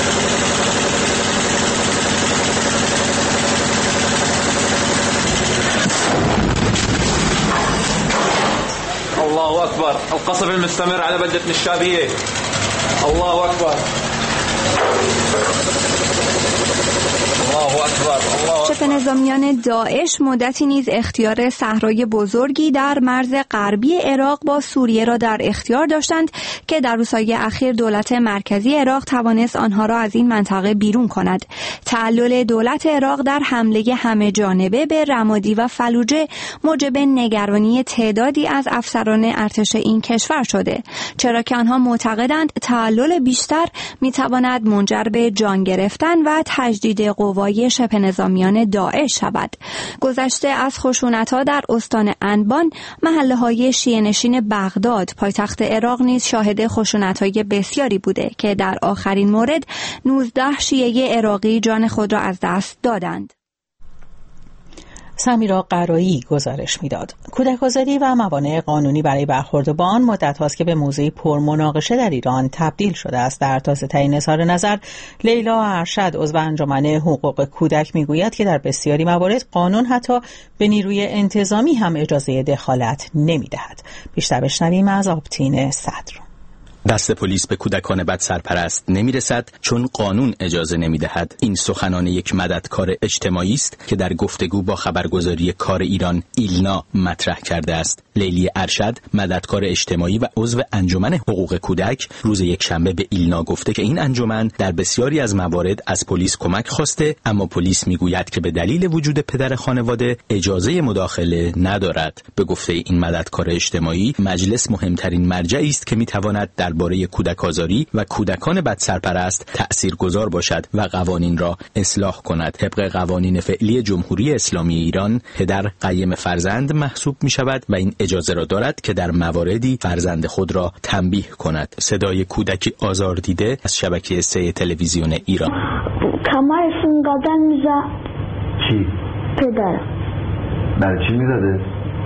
Speaker 15: الله أكبر. القصف المستمر على بلدة الشابية. الله أكبر.
Speaker 10: شبه نظامیان داعش مدتی نیز اختیار صحرای بزرگی در مرز غربی عراق با سوریه را در اختیار داشتند که در روزهای اخیر دولت مرکزی عراق توانست آنها را از این منطقه بیرون کند. تعلل دولت عراق در حمله همه جانبه به رمادی و فلوجه موجب نگرانی تعدادی از افسران ارتش این کشور شده، چرا که آنها معتقدند تعلل بیشتر میتواند منجر به جان گرفتن و تجدید قوای شبه نظامیان داعش شود. گذشته از خشونت‌ها در استان انبان، محله‌های شیعه‌نشین بغداد پایتخت عراق نیز شاهد خشونت‌های بسیاری بوده که در آخرین مورد 19 شیعه عراقی جان خود را از دست دادند.
Speaker 2: سمیرا قرایی گزارش میداد. کودک آزاری و موانع قانونی برای برخورد با آن مدت هاست که به موضوعی پرمناقشه در ایران تبدیل شده است. در تازه ترین اظهار نظر، لیلا ارشد عضو انجمن حقوق کودک میگوید که در بسیاری موارد قانون حتی به نیروی انتظامی هم اجازه دخالت نمیدهد. بیشتر بشنویم از آبتین صدر.
Speaker 1: دست پلیس به کودکان بد سرپرست نمیرسد چون قانون اجازه نمیدهد. این سخنان یک مددکار اجتماعی است که در گفتگو با خبرگزاری کار ایران ایلنا مطرح کرده است. لیلی ارشد، مددکار اجتماعی و عضو انجمن حقوق کودک، روز یکشنبه به ایلنا گفته که این انجمن در بسیاری از موارد از پلیس کمک خواسته، اما پلیس میگوید که به دلیل وجود پدر خانواده اجازه مداخله ندارد. به گفته این مددکار اجتماعی، مجلس مهمترین مرجعی است که میتواند درباره کودک آزاری و کودکان بد سرپرست تأثیرگذار باشد و قوانین را اصلاح کند. طبق قوانین فعلی جمهوری اسلامی ایران، پدر قیم فرزند محسوب می شود و این اجازه را دارد که در مواردی فرزند خود را تنبیه کند. صدای کودکی آزار دیده از شبکه 3 تلویزیون ایران.
Speaker 16: کمرشون قدم میزد.
Speaker 17: چی؟
Speaker 16: پدر.
Speaker 17: برای چی میزده؟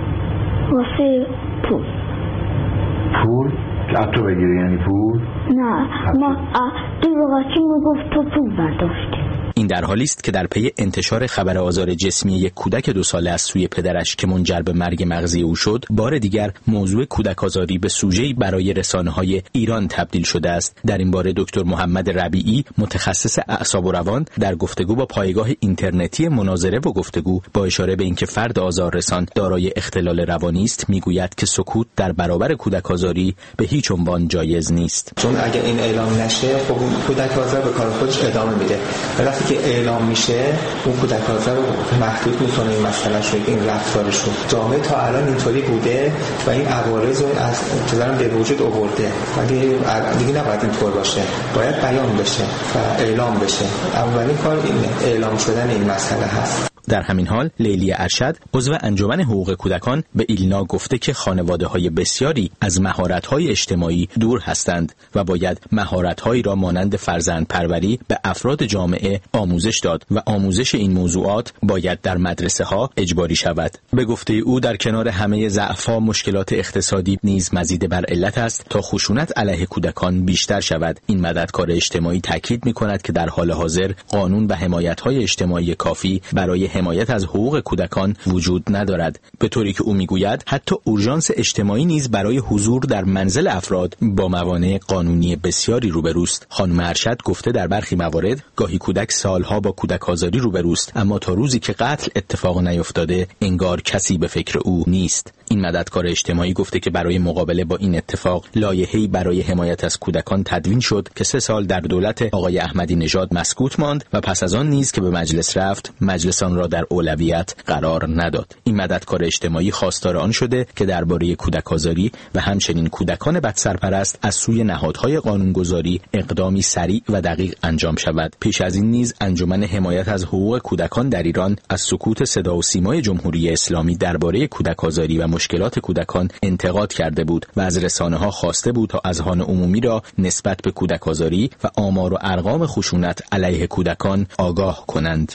Speaker 16: واسه پول.
Speaker 17: پول؟ از تو بگیری یعنی پول؟
Speaker 16: نه، ما دروغاتی میگفت تو پول برداشتی.
Speaker 1: این در حالی است که در پی انتشار خبر آزار جسمی یک کودک 2 ساله از سوی پدرش که منجر به مرگ مغزی او شد، بار دیگر موضوع کودک آزاری به سوژه‌ای برای رسانه‌های ایران تبدیل شده است. در این باره دکتر محمد ربیعی، متخصص اعصاب و روان، در گفتگو با پایگاه اینترنتی مناظره و گفتگو با اشاره به اینکه فرد آزاررسان دارای اختلال روانی است، میگوید که سکوت در برابر کودک آزاری به هیچ عنوان جایز نیست.
Speaker 18: چون اگه این اعلام نشه، خب کودک آزار به کار خودش ادامه میده. وقتی که اعلام میشه، اون کودک آزار رو محدود میکنه این مسئله شو، این رفتارش رو. جامعه تا الان اینطوری بوده و این عوارض رو از انتظارم به وجود آورده. ولی دیگه نباید اینطور باشه. باید بیان بشه و اعلام بشه. اولین کار این اعلام شدن این مسئله هست.
Speaker 1: در همین حال، لیلی ارشد، عضو انجمن حقوق کودکان، به ایلنا گفته که خانواده‌های بسیاری از مهارت‌های اجتماعی دور هستند و باید مهارت‌هایی را مانند فرزندپروری به افراد جامعه آموزش داد و آموزش این موضوعات باید در مدرسه‌ها اجباری شود. به گفته او، در کنار همه ضعف‌ها، مشکلات اقتصادی نیز مزید بر علت است تا خشونت علیه کودکان بیشتر شود. این مددکار اجتماعی تاکید می‌کند که در حال حاضر قانون و حمایت‌های اجتماعی کافی برای حمایت از حقوق کودکان وجود ندارد. به طوری که او میگوید حتی اورژانس اجتماعی نیز برای حضور در منزل افراد با موانع قانونی بسیاری روبروست. خانم ارشد گفته در برخی موارد گاهی کودک سالها با کودک آزاری روبروست، اما تا روزی که قتل اتفاق نیفتاده انگار کسی به فکر او نیست. این مددکار اجتماعی گفته که برای مقابله با این اتفاق لایحه‌ای برای حمایت از کودکان تدوین شد که 3 سال در دولت آقای احمدی نژاد مسکوت ماند و پس از آن نیز که به مجلس رفت، مجلس آن را در اولویت قرار نداد. این مددکار اجتماعی خواستار آن شده که درباره کودک آزاری و همچنین کودکان بدسرپرست از سوی نهادهای قانونگذاری اقدامی سریع و دقیق انجام شود. پیش از این نیز انجمن حمایت از حقوق کودکان در ایران از سکوت صدا و سیمای جمهوری اسلامی درباره کودک آزاری و مشکلات کودکان انتقاد کرده بود و از رسانه‌ها خواسته بود تا اذهان عمومی را نسبت به کودک آزاری و آمار و ارقام خشونت علیه کودکان آگاه کنند.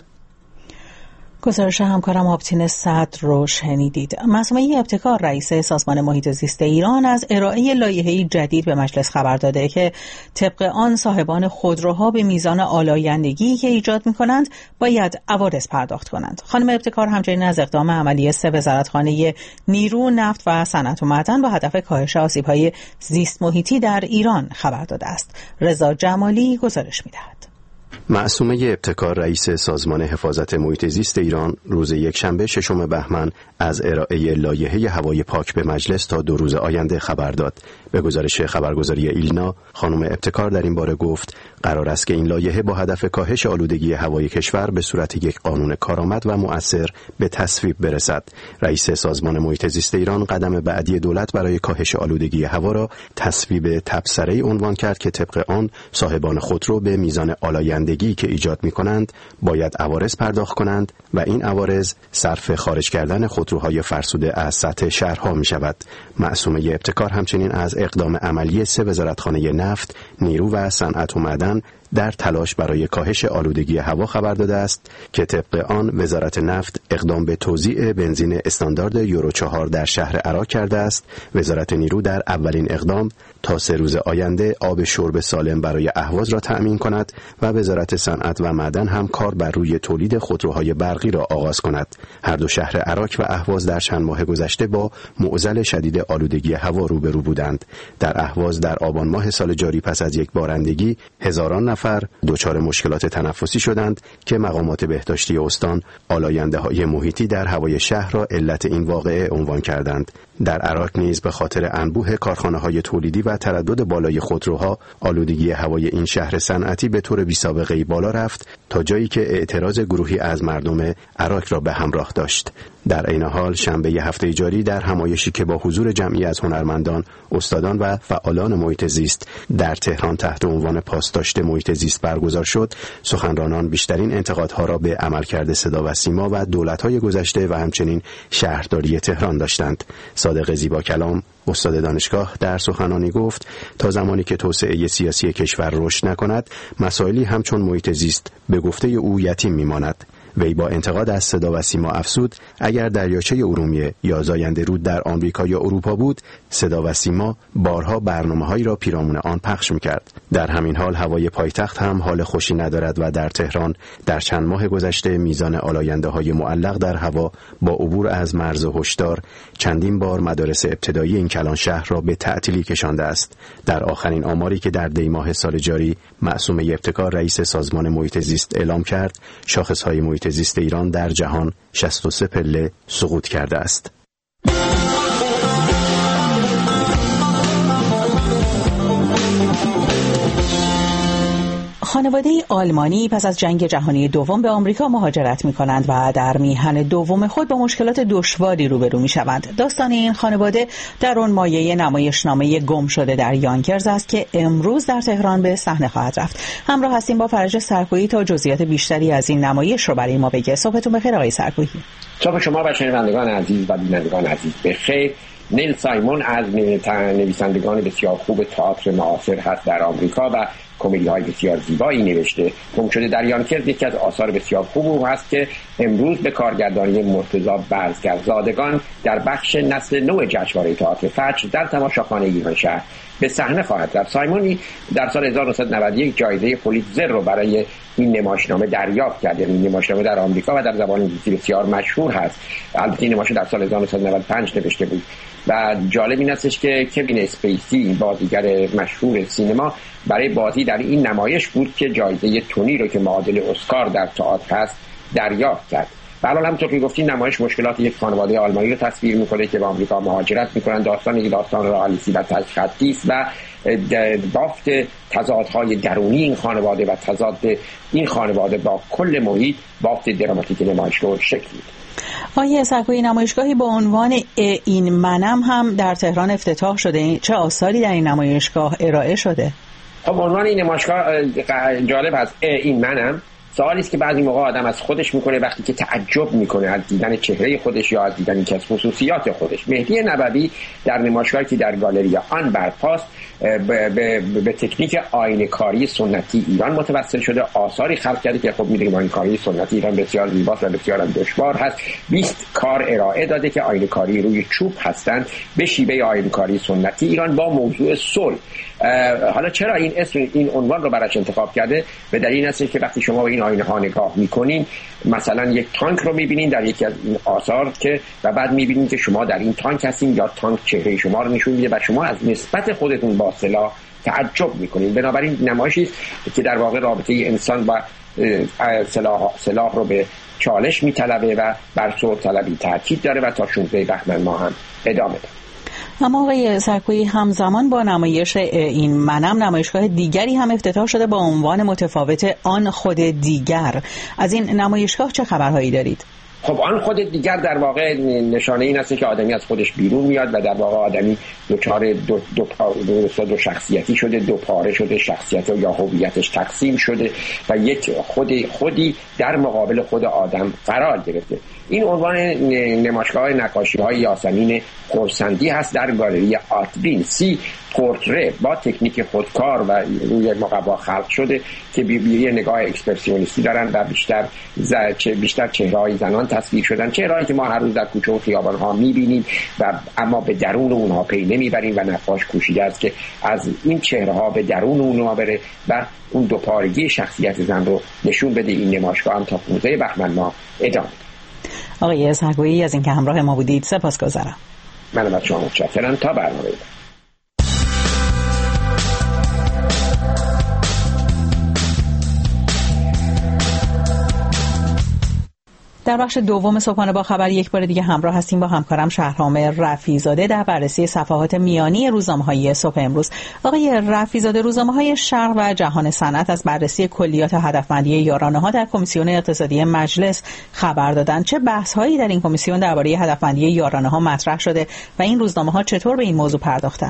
Speaker 2: گزارش همکارم آبتین صدر رو شنیدید. معصومه ابتکار رئیس سازمان محیط زیست ایران از ارائه لایحه‌ای جدید به مجلس خبر داده که طبق آن صاحبان خودروها به میزان آلایندگی که ایجاد می‌کنند باید عوارض پرداخت کنند. خانم ابتکار همچنین از اقدام عملی 3 وزارتخانه نیرو، نفت و صنعت و معدن با هدف کاهش آسیب‌های زیست محیطی در ایران خبر داده است. رضا جمالی گزارش می‌دهد.
Speaker 19: معصومه ابتکار رئیس سازمان حفاظت محیط زیست ایران روز یکشنبه 6 بهمن از ارائه لایحه هوای پاک به مجلس تا 2 روز آینده خبر داد. به گزارش خبرگزاری ایلنا، خانم ابتکار در این باره گفت قرار است که این لایحه با هدف کاهش آلودگی هوای کشور به صورت یک قانون کارآمد و مؤثر به تصویب برسد. رئیس سازمان محیط زیست ایران قدم بعدی دولت برای کاهش آلودگی هوا را تصویب تبصره‌ای عنوان کرد که طبق آن صاحبان خودرو به میزان آلایندگی که ایجاد می‌کنند باید عوارض پرداخت کنند و این عوارض صرف خارج کردن خودروهای فرسوده از سطح شهرها می‌شود. معصومه ابتکار همچنین از اقدام عملی 3 وزارتخانه نفت، نیرو و صنعت و معدن در تلاش برای کاهش آلودگی هوا خبر داده است که طبق آن وزارت نفت اقدام به توزیع بنزین استاندارد یورو 4 در شهر عراق کرده است. وزارت نیرو در اولین اقدام تا 3 روز آینده آب شرب سالم برای اهواز را تأمین کند و وزارت صنعت و معدن هم کار بر روی تولید خودروهای برقی را آغاز کند. هر دو شهر عراق و اهواز در چند ماه گذشته با معضل شدید آلودگی هوا روبرو بودند. در اهواز در آبان ماه سال جاری پس از یک بارندگی هزاران نفر دچار مشکلات تنفسی شدند که مقامات بهداشتی استان آلاینده‌های محیطی در هوای شهر را علت این واقعه عنوان کردند. در عراق نیز به خاطر انبوه کارخانه‌های تولیدی و تردد بالای خودروها آلودگی هوای این شهر صنعتی به طور بی‌سابقه‌ای بالا رفت تا جایی که اعتراض گروهی از مردم عراق را به همراه داشت. در عین حال شنبه هفته جاری در همایشی که با حضور جمعی از هنرمندان، استادان و فعالان محیط زیست در تهران تحت عنوان پاسداشت محیط زیست برگزار شد، سخنرانان بیشترین انتقادها را به عملکرد صدا و سیما و دولت‌های گذشته و همچنین شهرداری تهران داشتند. صادق زیباکلام، استاد دانشگاه، در سخنرانی گفت تا زمانی که توسعه سیاسی کشور رشد نکند، مسائلی همچون محیط زیست به گفته او یتیم میماند. وی با انتقاد از صدا و سیما افزود اگر دریاچه ارومیه یا زاینده رود در آمریکا یا اروپا بود، صدا و سیما بارها برنامه‌هایی را پیرامون آن پخش می‌کرد. در همین حال هوای پایتخت هم حال خوشی ندارد و در تهران در چند ماه گذشته میزان آلاینده‌های معلق در هوا با عبور از مرز هشدار چندین بار مدارس ابتدایی این کلان شهر را به تعطیلی کشانده است. در آخرین آماری که در دی ماه سال جاری معصومه ابتکار رئیس سازمان محیط زیست اعلام کرد، شاخص‌های محیط زیست ایران در جهان 63 پله سقوط کرده است.
Speaker 2: خانواده آلمانی پس از جنگ جهانی دوم به آمریکا مهاجرت می‌کنند و در میهن دوم خود با مشکلات دشواری روبرو می‌شوند. داستان این خانواده در اون مایه نمایشنامه گم شده در یانکرز است که امروز در تهران به صحنه خواهد رفت. همراه هستیم با فرج سرکویی تا جزئیات بیشتری از این نمایش رو برای ما بگه. صبحتون بخیر آقای سرکویی.
Speaker 20: صبح شما و شنوندگان عزیز و بینندگان عزیز بخیر. نیل سایمون از نویسندگان بسیار خوب تئاتر معاصر هست در آمریکا و کمدی های بسیار زیبایی نوشته. گم شده در یانکرد یکی از آثار بسیار خوب او هست که امروز به کارگردانی مرتضی برزگرزادگان در بخش نسل نو جشنواره تئاتر فجر در تماشاخانه ایران شهر به صحنه خواهد رفت. سایمونی در سال 1991 جایزه پولیتزر رو برای این نمایشنامه دریافت کرد. این نمایشنامه در آمریکا و در زبان انگلیسی بسیار مشهور هست. البته این نمایش در سال 1995 نوشته بود و جالب این استش که کوین اسپیسی، بازیگر مشهور سینما، برای بازی در این نمایش بود که جایزه تونی رو که معادل اسکار در تئاتر هست دریافت کرد. به علاوه همونطور که گفتین نمایش مشکلات یک خانواده آلمانی رو تصویر میکنه که به آمریکا مهاجرت میکنن. داستان رئالیستی و خطی است و بافت تضادهای درونی این خانواده و تضاد این خانواده با کل محیط بافت دراماتیک نمایش رو شکل میده.
Speaker 2: آقای سکویی، نمایشگاهی با عنوان این منم هم در تهران افتتاح شده. چه آثاری در این نمایشگاه ارائه شده؟
Speaker 20: خب عنوان این نمایشگاه جالب هست. این منم سوالی است که بعضی موقع آدم از خودش میکنه وقتی که تعجب میکنه از دیدن چهره خودش یا از دیدن یکی از خصوصیات خودش. مهدی نبوی در نمایشگاهی که در گالری آن برپاست به تکنیک آینه‌کاری سنتی ایران متوسل شده، آثاری خلق کرده که خب میدونیم آینه‌کاری سنتی ایران بسیار زیباست و بسیار دشوار هست. 20 کار ارائه داده که آینه‌کاری روی چوب هستند به شیوه آینه‌کاری سنتی ایران با موضوع صلح. حالا چرا این اسم این عنوان رو براش انتخاب کرده؟ به دلیل این است که وقتی شما به این آینه ها نگاه میکنین، مثلا یک تانک رو میبینین در یکی از این آثار که و بعد میبینین که شما در این تانک هستین یا تانک چهره شما رو نشون میده و شما از نسبت خودتون با سلاح تعجب میکنین. بنابراین نمایشی است که در واقع رابطه انسان با سلاح رو به چالش میطلبه و بر صلح طلبی تاکید داره و تا 16 بهمن ما هم ادامه داره.
Speaker 2: اما آقای سکویی، همزمان با نمایش این منم نمایشگاه دیگری هم افتتاح شده با عنوان متفاوت آن خود دیگر. از این نمایشگاه چه خبرهایی دارید؟
Speaker 20: خب آن خود دیگر در واقع نشانه این است که آدمی از خودش بیرون میاد و در واقع آدمی دچار دو شخصیتی شده، دو پاره شده، شخصیت یا هویتش تقسیم شده و یک خودی در مقابل خود آدم قرار گرفته. این عنوان نمایشگاه نقاشی‌های یاسمین خرسندی هست در گالری آرتبین. 30 پورتره با تکنیک خودکار و روی مقوا خلق شده که یه نگاه اکسپرسیونیستی دارن و بیشتر چهره‌های زنان تصویر شدن، چهرهایی که ما هر روز در کوچه و خیابان‌ها می‌بینیم و اما به درون اونها پی نمیبریم و نقاش کوشیده است که از این چهره‌ها به درون اونها بره و اون دوپارگی شخصیت زن رو نشون بده. این نمایشگاه هم تا 15 بهمن ما ادامه.
Speaker 2: آقای سکویی، از اینکه همراه ما بودید سپاسگزارم.
Speaker 20: من از شما متشکرم. تا برنامه بعد.
Speaker 2: در بخش دوم صبحانه با خبر یک بار دیگه همراه هستیم با همکارم شهرام رفیع‌زاده در بررسی صفحات میانی روزنامه‌های صبح امروز. آقای رفیع‌زاده، روزنامه‌های شرق و جهان صنعت از بررسی کلیات هدفمندی یارانه‌ها در کمیسیون اقتصادی مجلس خبر دادند. چه بحث‌هایی در این کمیسیون درباره هدفمندی یارانه‌ها مطرح شده و این روزنامه‌ها چطور به این موضوع پرداختند؟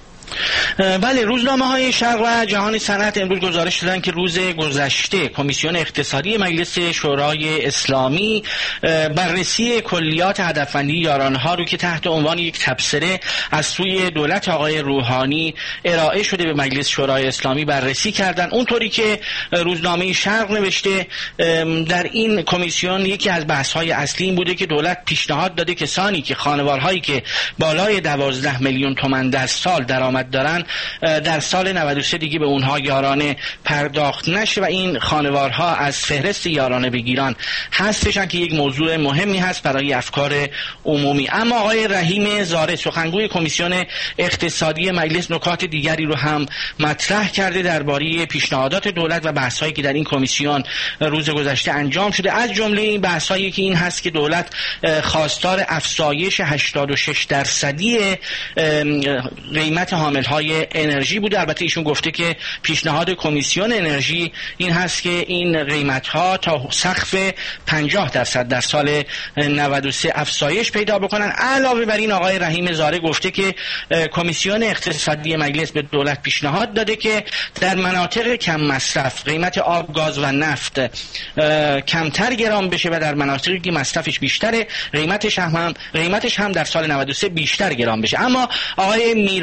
Speaker 12: بله، روزنامه‌های شرق و جهان صنعت امروز گزارش دادن که روز گذشته کمیسیون اقتصادی مجلس شورای اسلامی بررسی کلیات هدفمندی یارانه‌ها رو که تحت عنوان یک تبصره از سوی دولت آقای روحانی ارائه شده به مجلس شورای اسلامی بررسی کردن. اونطوری که روزنامه شرق نوشته، در این کمیسیون یکی از بحث‌های اصلی این بوده که دولت پیشنهاد داده کسانی که خانوارهایی که بالای 12 میلیون تومان در سال درآمد دارن در سال 93 دیگه به اونها یارانه پرداخت نشه و این خانوارها از فهرست یارانه بگیران هستشن که یک موضوع مهمی هست برای افکار عمومی. اما آقای رحیم زاره سخنگوی کمیسیون اقتصادی مجلس نکات دیگری رو هم مطرح کرده درباره پیشنهادات دولت و بحث‌هایی که در این کمیسیون روز گذشته انجام شده. از جمله این بحث‌هایی که این هست که دولت خواستار افزایش 86% قیمت حامل‌های انرژی بوده. البته ایشون گفته که پیشنهاد کمیسیون انرژی این هست که این قیمت‌ها تا سقف 50% در سال 93 افزایش پیدا بکنن. علاوه بر این آقای رحیم زاره گفته که کمیسیون اقتصادی مجلس به دولت پیشنهاد داده که در مناطق کم مصرف قیمت آب، گاز و نفت کمتر گران بشه و در مناطقی که مصرفش بیشتره قیمتش هم در سال 93 بیشتر گران بشه. اما آقای میرهادی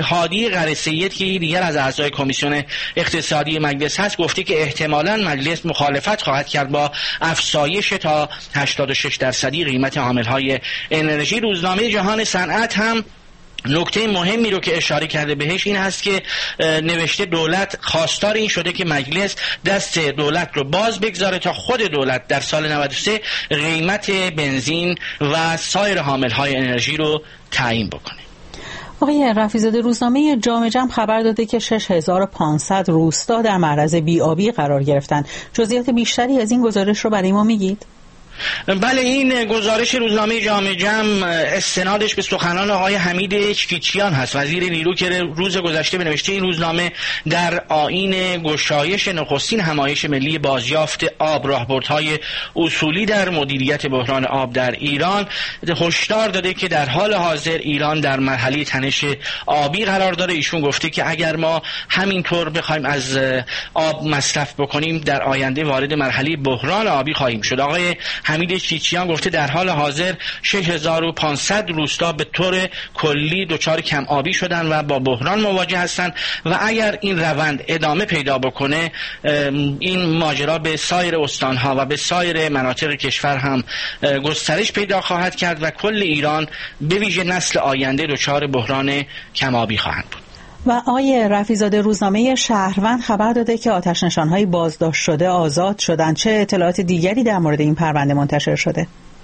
Speaker 12: آقای قره‌سید که دیگر از اعضای کمیسیون اقتصادی مجلس هست گفته که احتمالاً مجلس مخالفت خواهد کرد با افزایش تا 86% قیمت عامل‌های انرژی. روزنامه جهان صنعت هم نکته مهمی رو که اشاره کرده بهش این هست که نوشته دولت خواستار این شده که مجلس دست دولت رو باز بگذاره تا خود دولت در سال 93 قیمت بنزین و سایر حامل‌های انرژی رو تعیین بکنه.
Speaker 2: آقای رفیع‌زاده، روزنامه جامعه جمع خبر داده که 6500 روستا در معرض بی‌آبی قرار گرفتن. جزئیات بیشتری از این گزارش رو برای ما میگید؟
Speaker 12: بله، این گزارش روزنامه جامعه جمع استنادش به سخنان آقای حمید چکیچیان هست، وزیر نیرو، که روز گذشته نوشته این روزنامه در آیین گشایش نخستین همایش ملی بازیافت آب راهبردهای اصولی در مدیریت بحران آب در ایران هشدار داده که در حال حاضر ایران در مرحله تنش آبی قرار داره. ایشون گفته که اگر ما همینطور بخوایم از آب مصرف بکنیم در آینده وارد مرحله بحران آبی خواهیم شد. آقای حمید چیچیان گفته در حال حاضر 6500 روستا به طور کلی دچار کم آبی شدن و با بحران مواجه هستند و اگر این روند ادامه پیدا بکنه این ماجرا به سایر استانها و به سایر مناطق کشور هم گسترش پیدا خواهد کرد و کل ایران به ویژه نسل آینده دچار بحران کم آبی خواهند بود.
Speaker 2: و آقای رفیع‌زاده، روزنامه شهروند خبر داده که آتش‌نشان‌های بازداشت شده آزاد شدند. چه اطلاعات دیگری در مورد این پرونده منتشر شده؟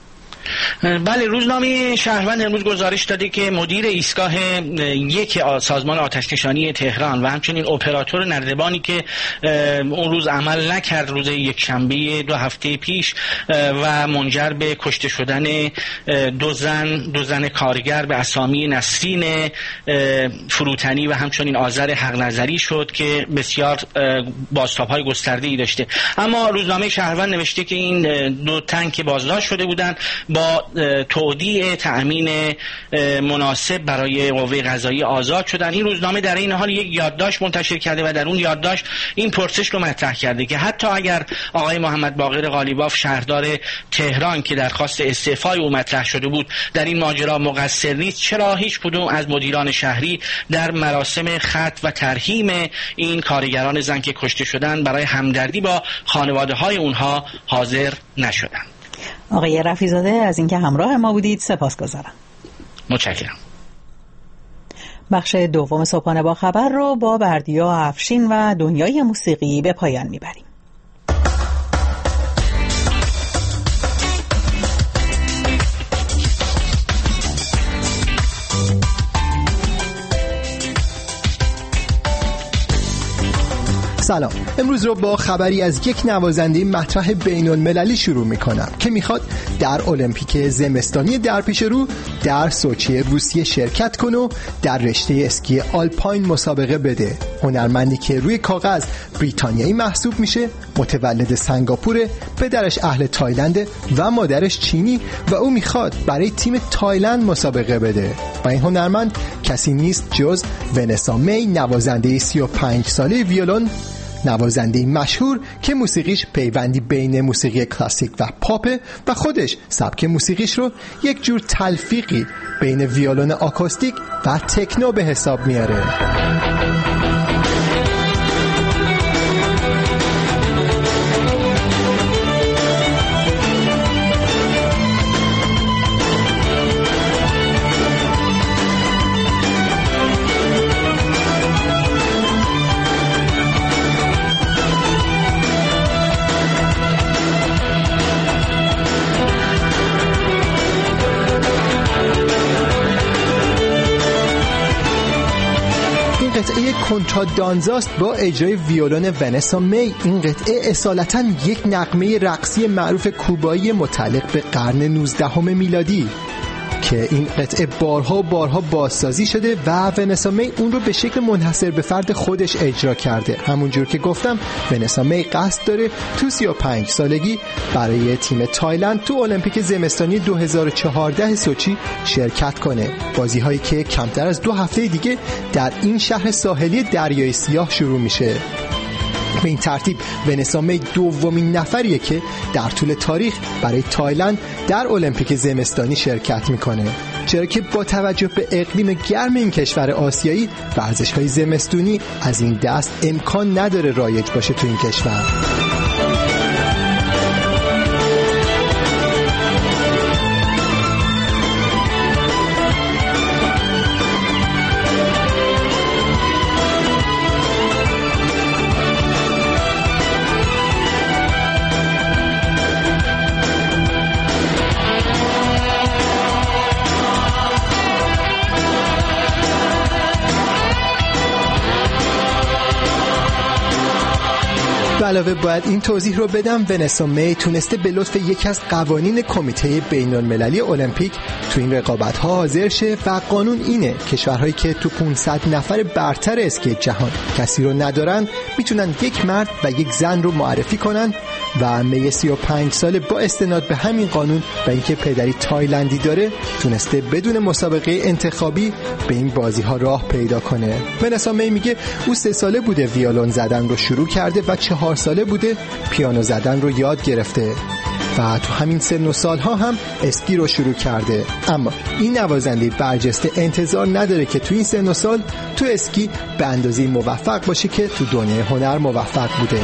Speaker 12: بله، روزنامه شهروند امروز گزارش داده که مدیر ایستگاه یک سازمان آتش‌نشانی تهران و همچنین اپراتور نردبانی که اون روز عمل نکرد روز یکشنبه 2 هفته پیش و منجر به کشته شدن دو زن کارگر به اسامی نسرین فروتنی و همچنین آذر حق نظری شد که بسیار بازتاب‌های گسترده‌ای داشته. اما روزنامه شهروند نوشته که این 2 تن که بازداشت شده بودند با تودیع تأمین مناسب برای قوه قضاییه آزاد شدن. این روزنامه در این حال یک یادداشت منتشر کرده و در اون یادداشت این پرسش رو مطرح کرده که حتی اگر آقای محمد باقر قالیباف شهردار تهران که درخواست استعفای او مطرح شده بود در این ماجرا مقصر نیست، چرا هیچ کدوم از مدیران شهری در مراسم ختم و ترحیم این کارگران زن که کشته شدن برای همدردی با خانواده‌های اونها حاضر نشدند؟
Speaker 2: آقای رفیع‌زاده، از اینکه همراه ما بودید سپاسگزارم.
Speaker 12: متشکرم.
Speaker 2: بخش دوم صبحانه با خبر رو با بردیا افشین و دنیای موسیقی به پایان میبریم.
Speaker 21: سلام. امروز رو با خبری از یک نوازنده مطرح بین المللی شروع میکنم که میخواد در المپیک زمستانی در پیش رو در سوچی روسیه شرکت کنه و در رشته اسکی آلپاین مسابقه بده. هنرمندی که روی کاغذ بریتانیایی محسوب میشه، متولد سنگاپوره، پدرش اهل تایلند و مادرش چینی و او میخواد برای تیم تایلند مسابقه بده. و این هنرمند کسی نیست جز ونسا می، نوازنده 35 ساله ویولون، نوازنده مشهور که موسیقیش پیوندی بین موسیقی کلاسیک و پاپ و خودش سبک موسیقیش رو یک جور تلفیقی بین ویولون آکوستیک و تکنو به حساب میاره. قطعه کنترادانزاست با اجرای ویولون ونسا می. این قطعه اصالتاً یک نغمه رقصی معروف کوبایی متعلق به قرن 19 میلادی که این قطعه بارها و بارها بازسازی شده و ونسا می اون رو به شکل منحصر به فرد خودش اجرا کرده. همونجور که گفتم ونسا می قصد داره تو 35 سالگی برای تیم تایلند تو المپیک زمستانی 2014 سوچی شرکت کنه. بازی هایی که کمتر از 2 هفته دیگه در این شهر ساحلی دریای سیاه شروع میشه. به این ترتیب ونسا می دومین نفریه که در طول تاریخ برای تایلند در المپیک زمستانی شرکت میکنه. چرا که با توجه به اقلیم گرم این کشور آسیایی ورزش‌های زمستونی از این دست امکان نداره رایج باشه تو این کشور. علاوه باید این توضیح رو بدم ونسا می تونسته به لطف یکی از قوانین کمیته بین‌المللی المپیک تو این رقابت‌ها حاضر شه و قانون اینه کشورهایی که تو 500 نفر برتر اسکی جهان کسی رو ندارن میتونن یک مرد و یک زن رو معرفی کنن و می 35 ساله با استناد به همین قانون و اینکه پدری تایلندی داره تونسته بدون مسابقه انتخابی به این بازی‌ها راه پیدا کنه. ونسا می میگه او 3 ساله بوده ویولون زدن رو شروع کرده و 4 ساله بوده پیانو زدن رو یاد گرفته و تو همین سن و سالها هم اسکی رو شروع کرده. اما این نوازنده برجسته انتظار نداره که تو این سن و سال تو اسکی به اندازه موفق باشه که تو دنیای هنر موفق بوده.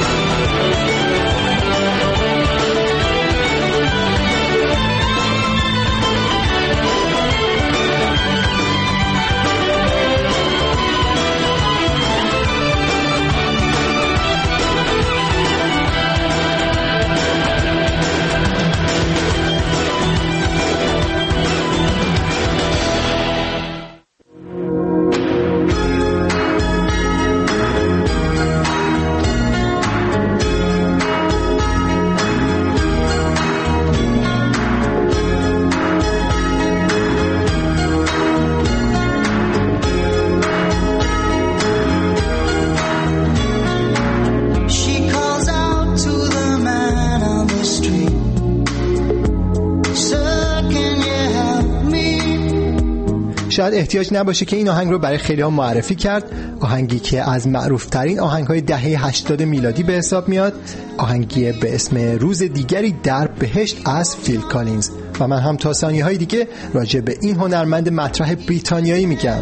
Speaker 21: شاید احتیاج نباشه که این آهنگ رو برای خیلی ها معرفی کرد. آهنگی که از معروف ترین آهنگ های دهه 80 میلادی به حساب میاد، آهنگی به اسم روز دیگری در بهشت از فیل کالینز. و من هم تا ثانیه های دیگه راجع به این هنرمند مطرح بریتانیایی میگم.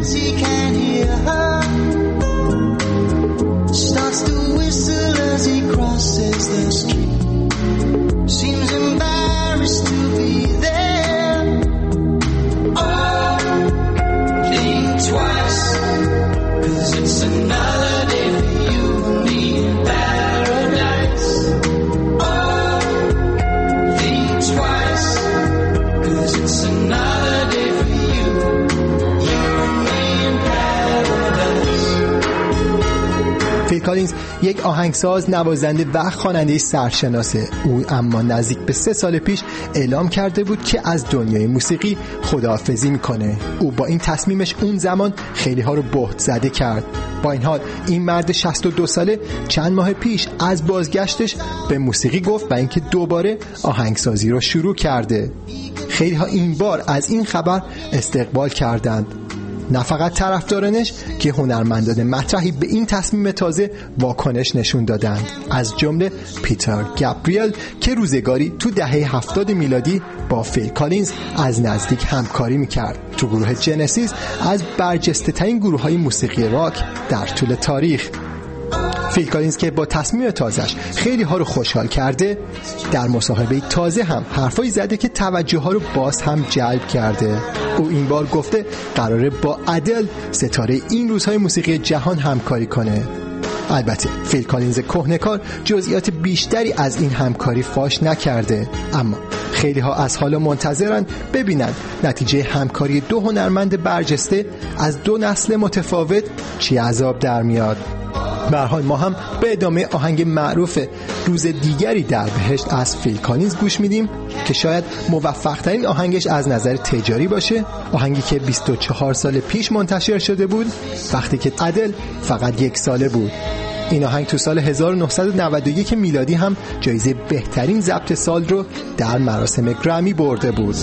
Speaker 21: فیل کالینز یک آهنگساز، نوازنده و خواننده سرشناسه. او اما نزدیک به 3 سال پیش اعلام کرده بود که از دنیای موسیقی خداحافظی میکنه. او با این تصمیمش اون زمان خیلی ها رو بهت زده کرد. با این حال این مرد 62 ساله چند ماه پیش از بازگشتش به موسیقی گفت و اینکه دوباره آهنگسازی رو شروع کرده. خیلی ها این بار از این خبر استقبال کردند. نه فقط طرفدارانش که هنرمندان مطرحی به این تصمیم تازه واکنش نشون دادند، از جمله پیتر گابریل که روزگاری تو دهه 70 میلادی با فیل کالینز از نزدیک همکاری میکرد. تو گروه جنسیس از برجسته ترین گروه های موسیقی راک در طول تاریخ. فیل کالینز که با تصمیم تازهش خیلی ها رو خوشحال کرده، در مصاحبه تازه هم حرفایی زده که توجه ها رو باز هم جلب کرده. او این بار گفته قراره با ادل، ستاره این روزهای موسیقی جهان، همکاری کنه. البته فیل کالینز کهنه‌کار جزئیات بیشتری از این همکاری فاش نکرده، اما خیلی ها از حالا منتظرن ببینن نتیجه همکاری دو هنرمند برجسته از 2 نسل متفاوت چی عذاب در میاد. به هر حال ما هم به ادامه آهنگ معروف روز دیگری در بهشت از فیل کالینز گوش میدیم که شاید موفق ترین آهنگش از نظر تجاری باشه. آهنگی که 24 سال پیش منتشر شده بود وقتی که ادل فقط 1 ساله بود. این آهنگ تو سال 1991 میلادی هم جایزه بهترین ضبط سال رو در مراسم گرمی برده بود.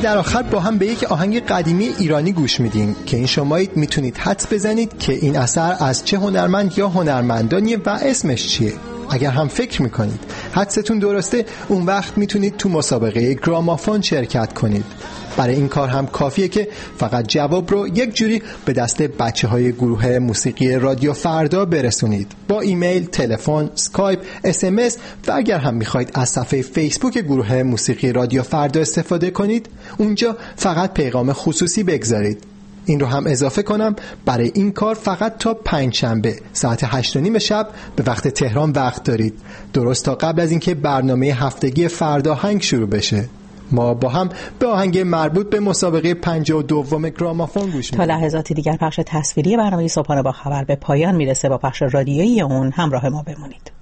Speaker 21: در آخر با هم به یک آهنگ قدیمی ایرانی گوش میدیم که این شمایید میتونید حدس بزنید که این اثر از چه هنرمند یا هنرمندانیه و اسمش چیه. اگر هم فکر میکنید حدستون درسته، اون وقت میتونید تو مسابقه گرامافون شرکت کنید. برای این کار هم کافیه که فقط جواب رو یک جوری به دست بچه‌های گروه موسیقی رادیو فردا برسونید. با ایمیل، تلفن، اسکایپ، SMS و اگر هم میخواید از صفحه فیسبوک گروه موسیقی رادیو فردا استفاده کنید، اونجا فقط پیغام خصوصی بگذارید. این رو هم اضافه کنم، برای این کار فقط تا پنجشنبه ساعت 8:30 شب به وقت تهران وقت دارید، درست تا قبل از اینکه برنامه هفتگی فردا آهنگ شروع بشه. ما با هم به آهنگ مربوط به مسابقه 52 گرامافون گوش میدیم.
Speaker 2: تا لحظاتی دیگر پخش تصویری برنامه صبحانه با خبر به پایان میرسه. با پخش رادیویی اون همراه ما بمونید.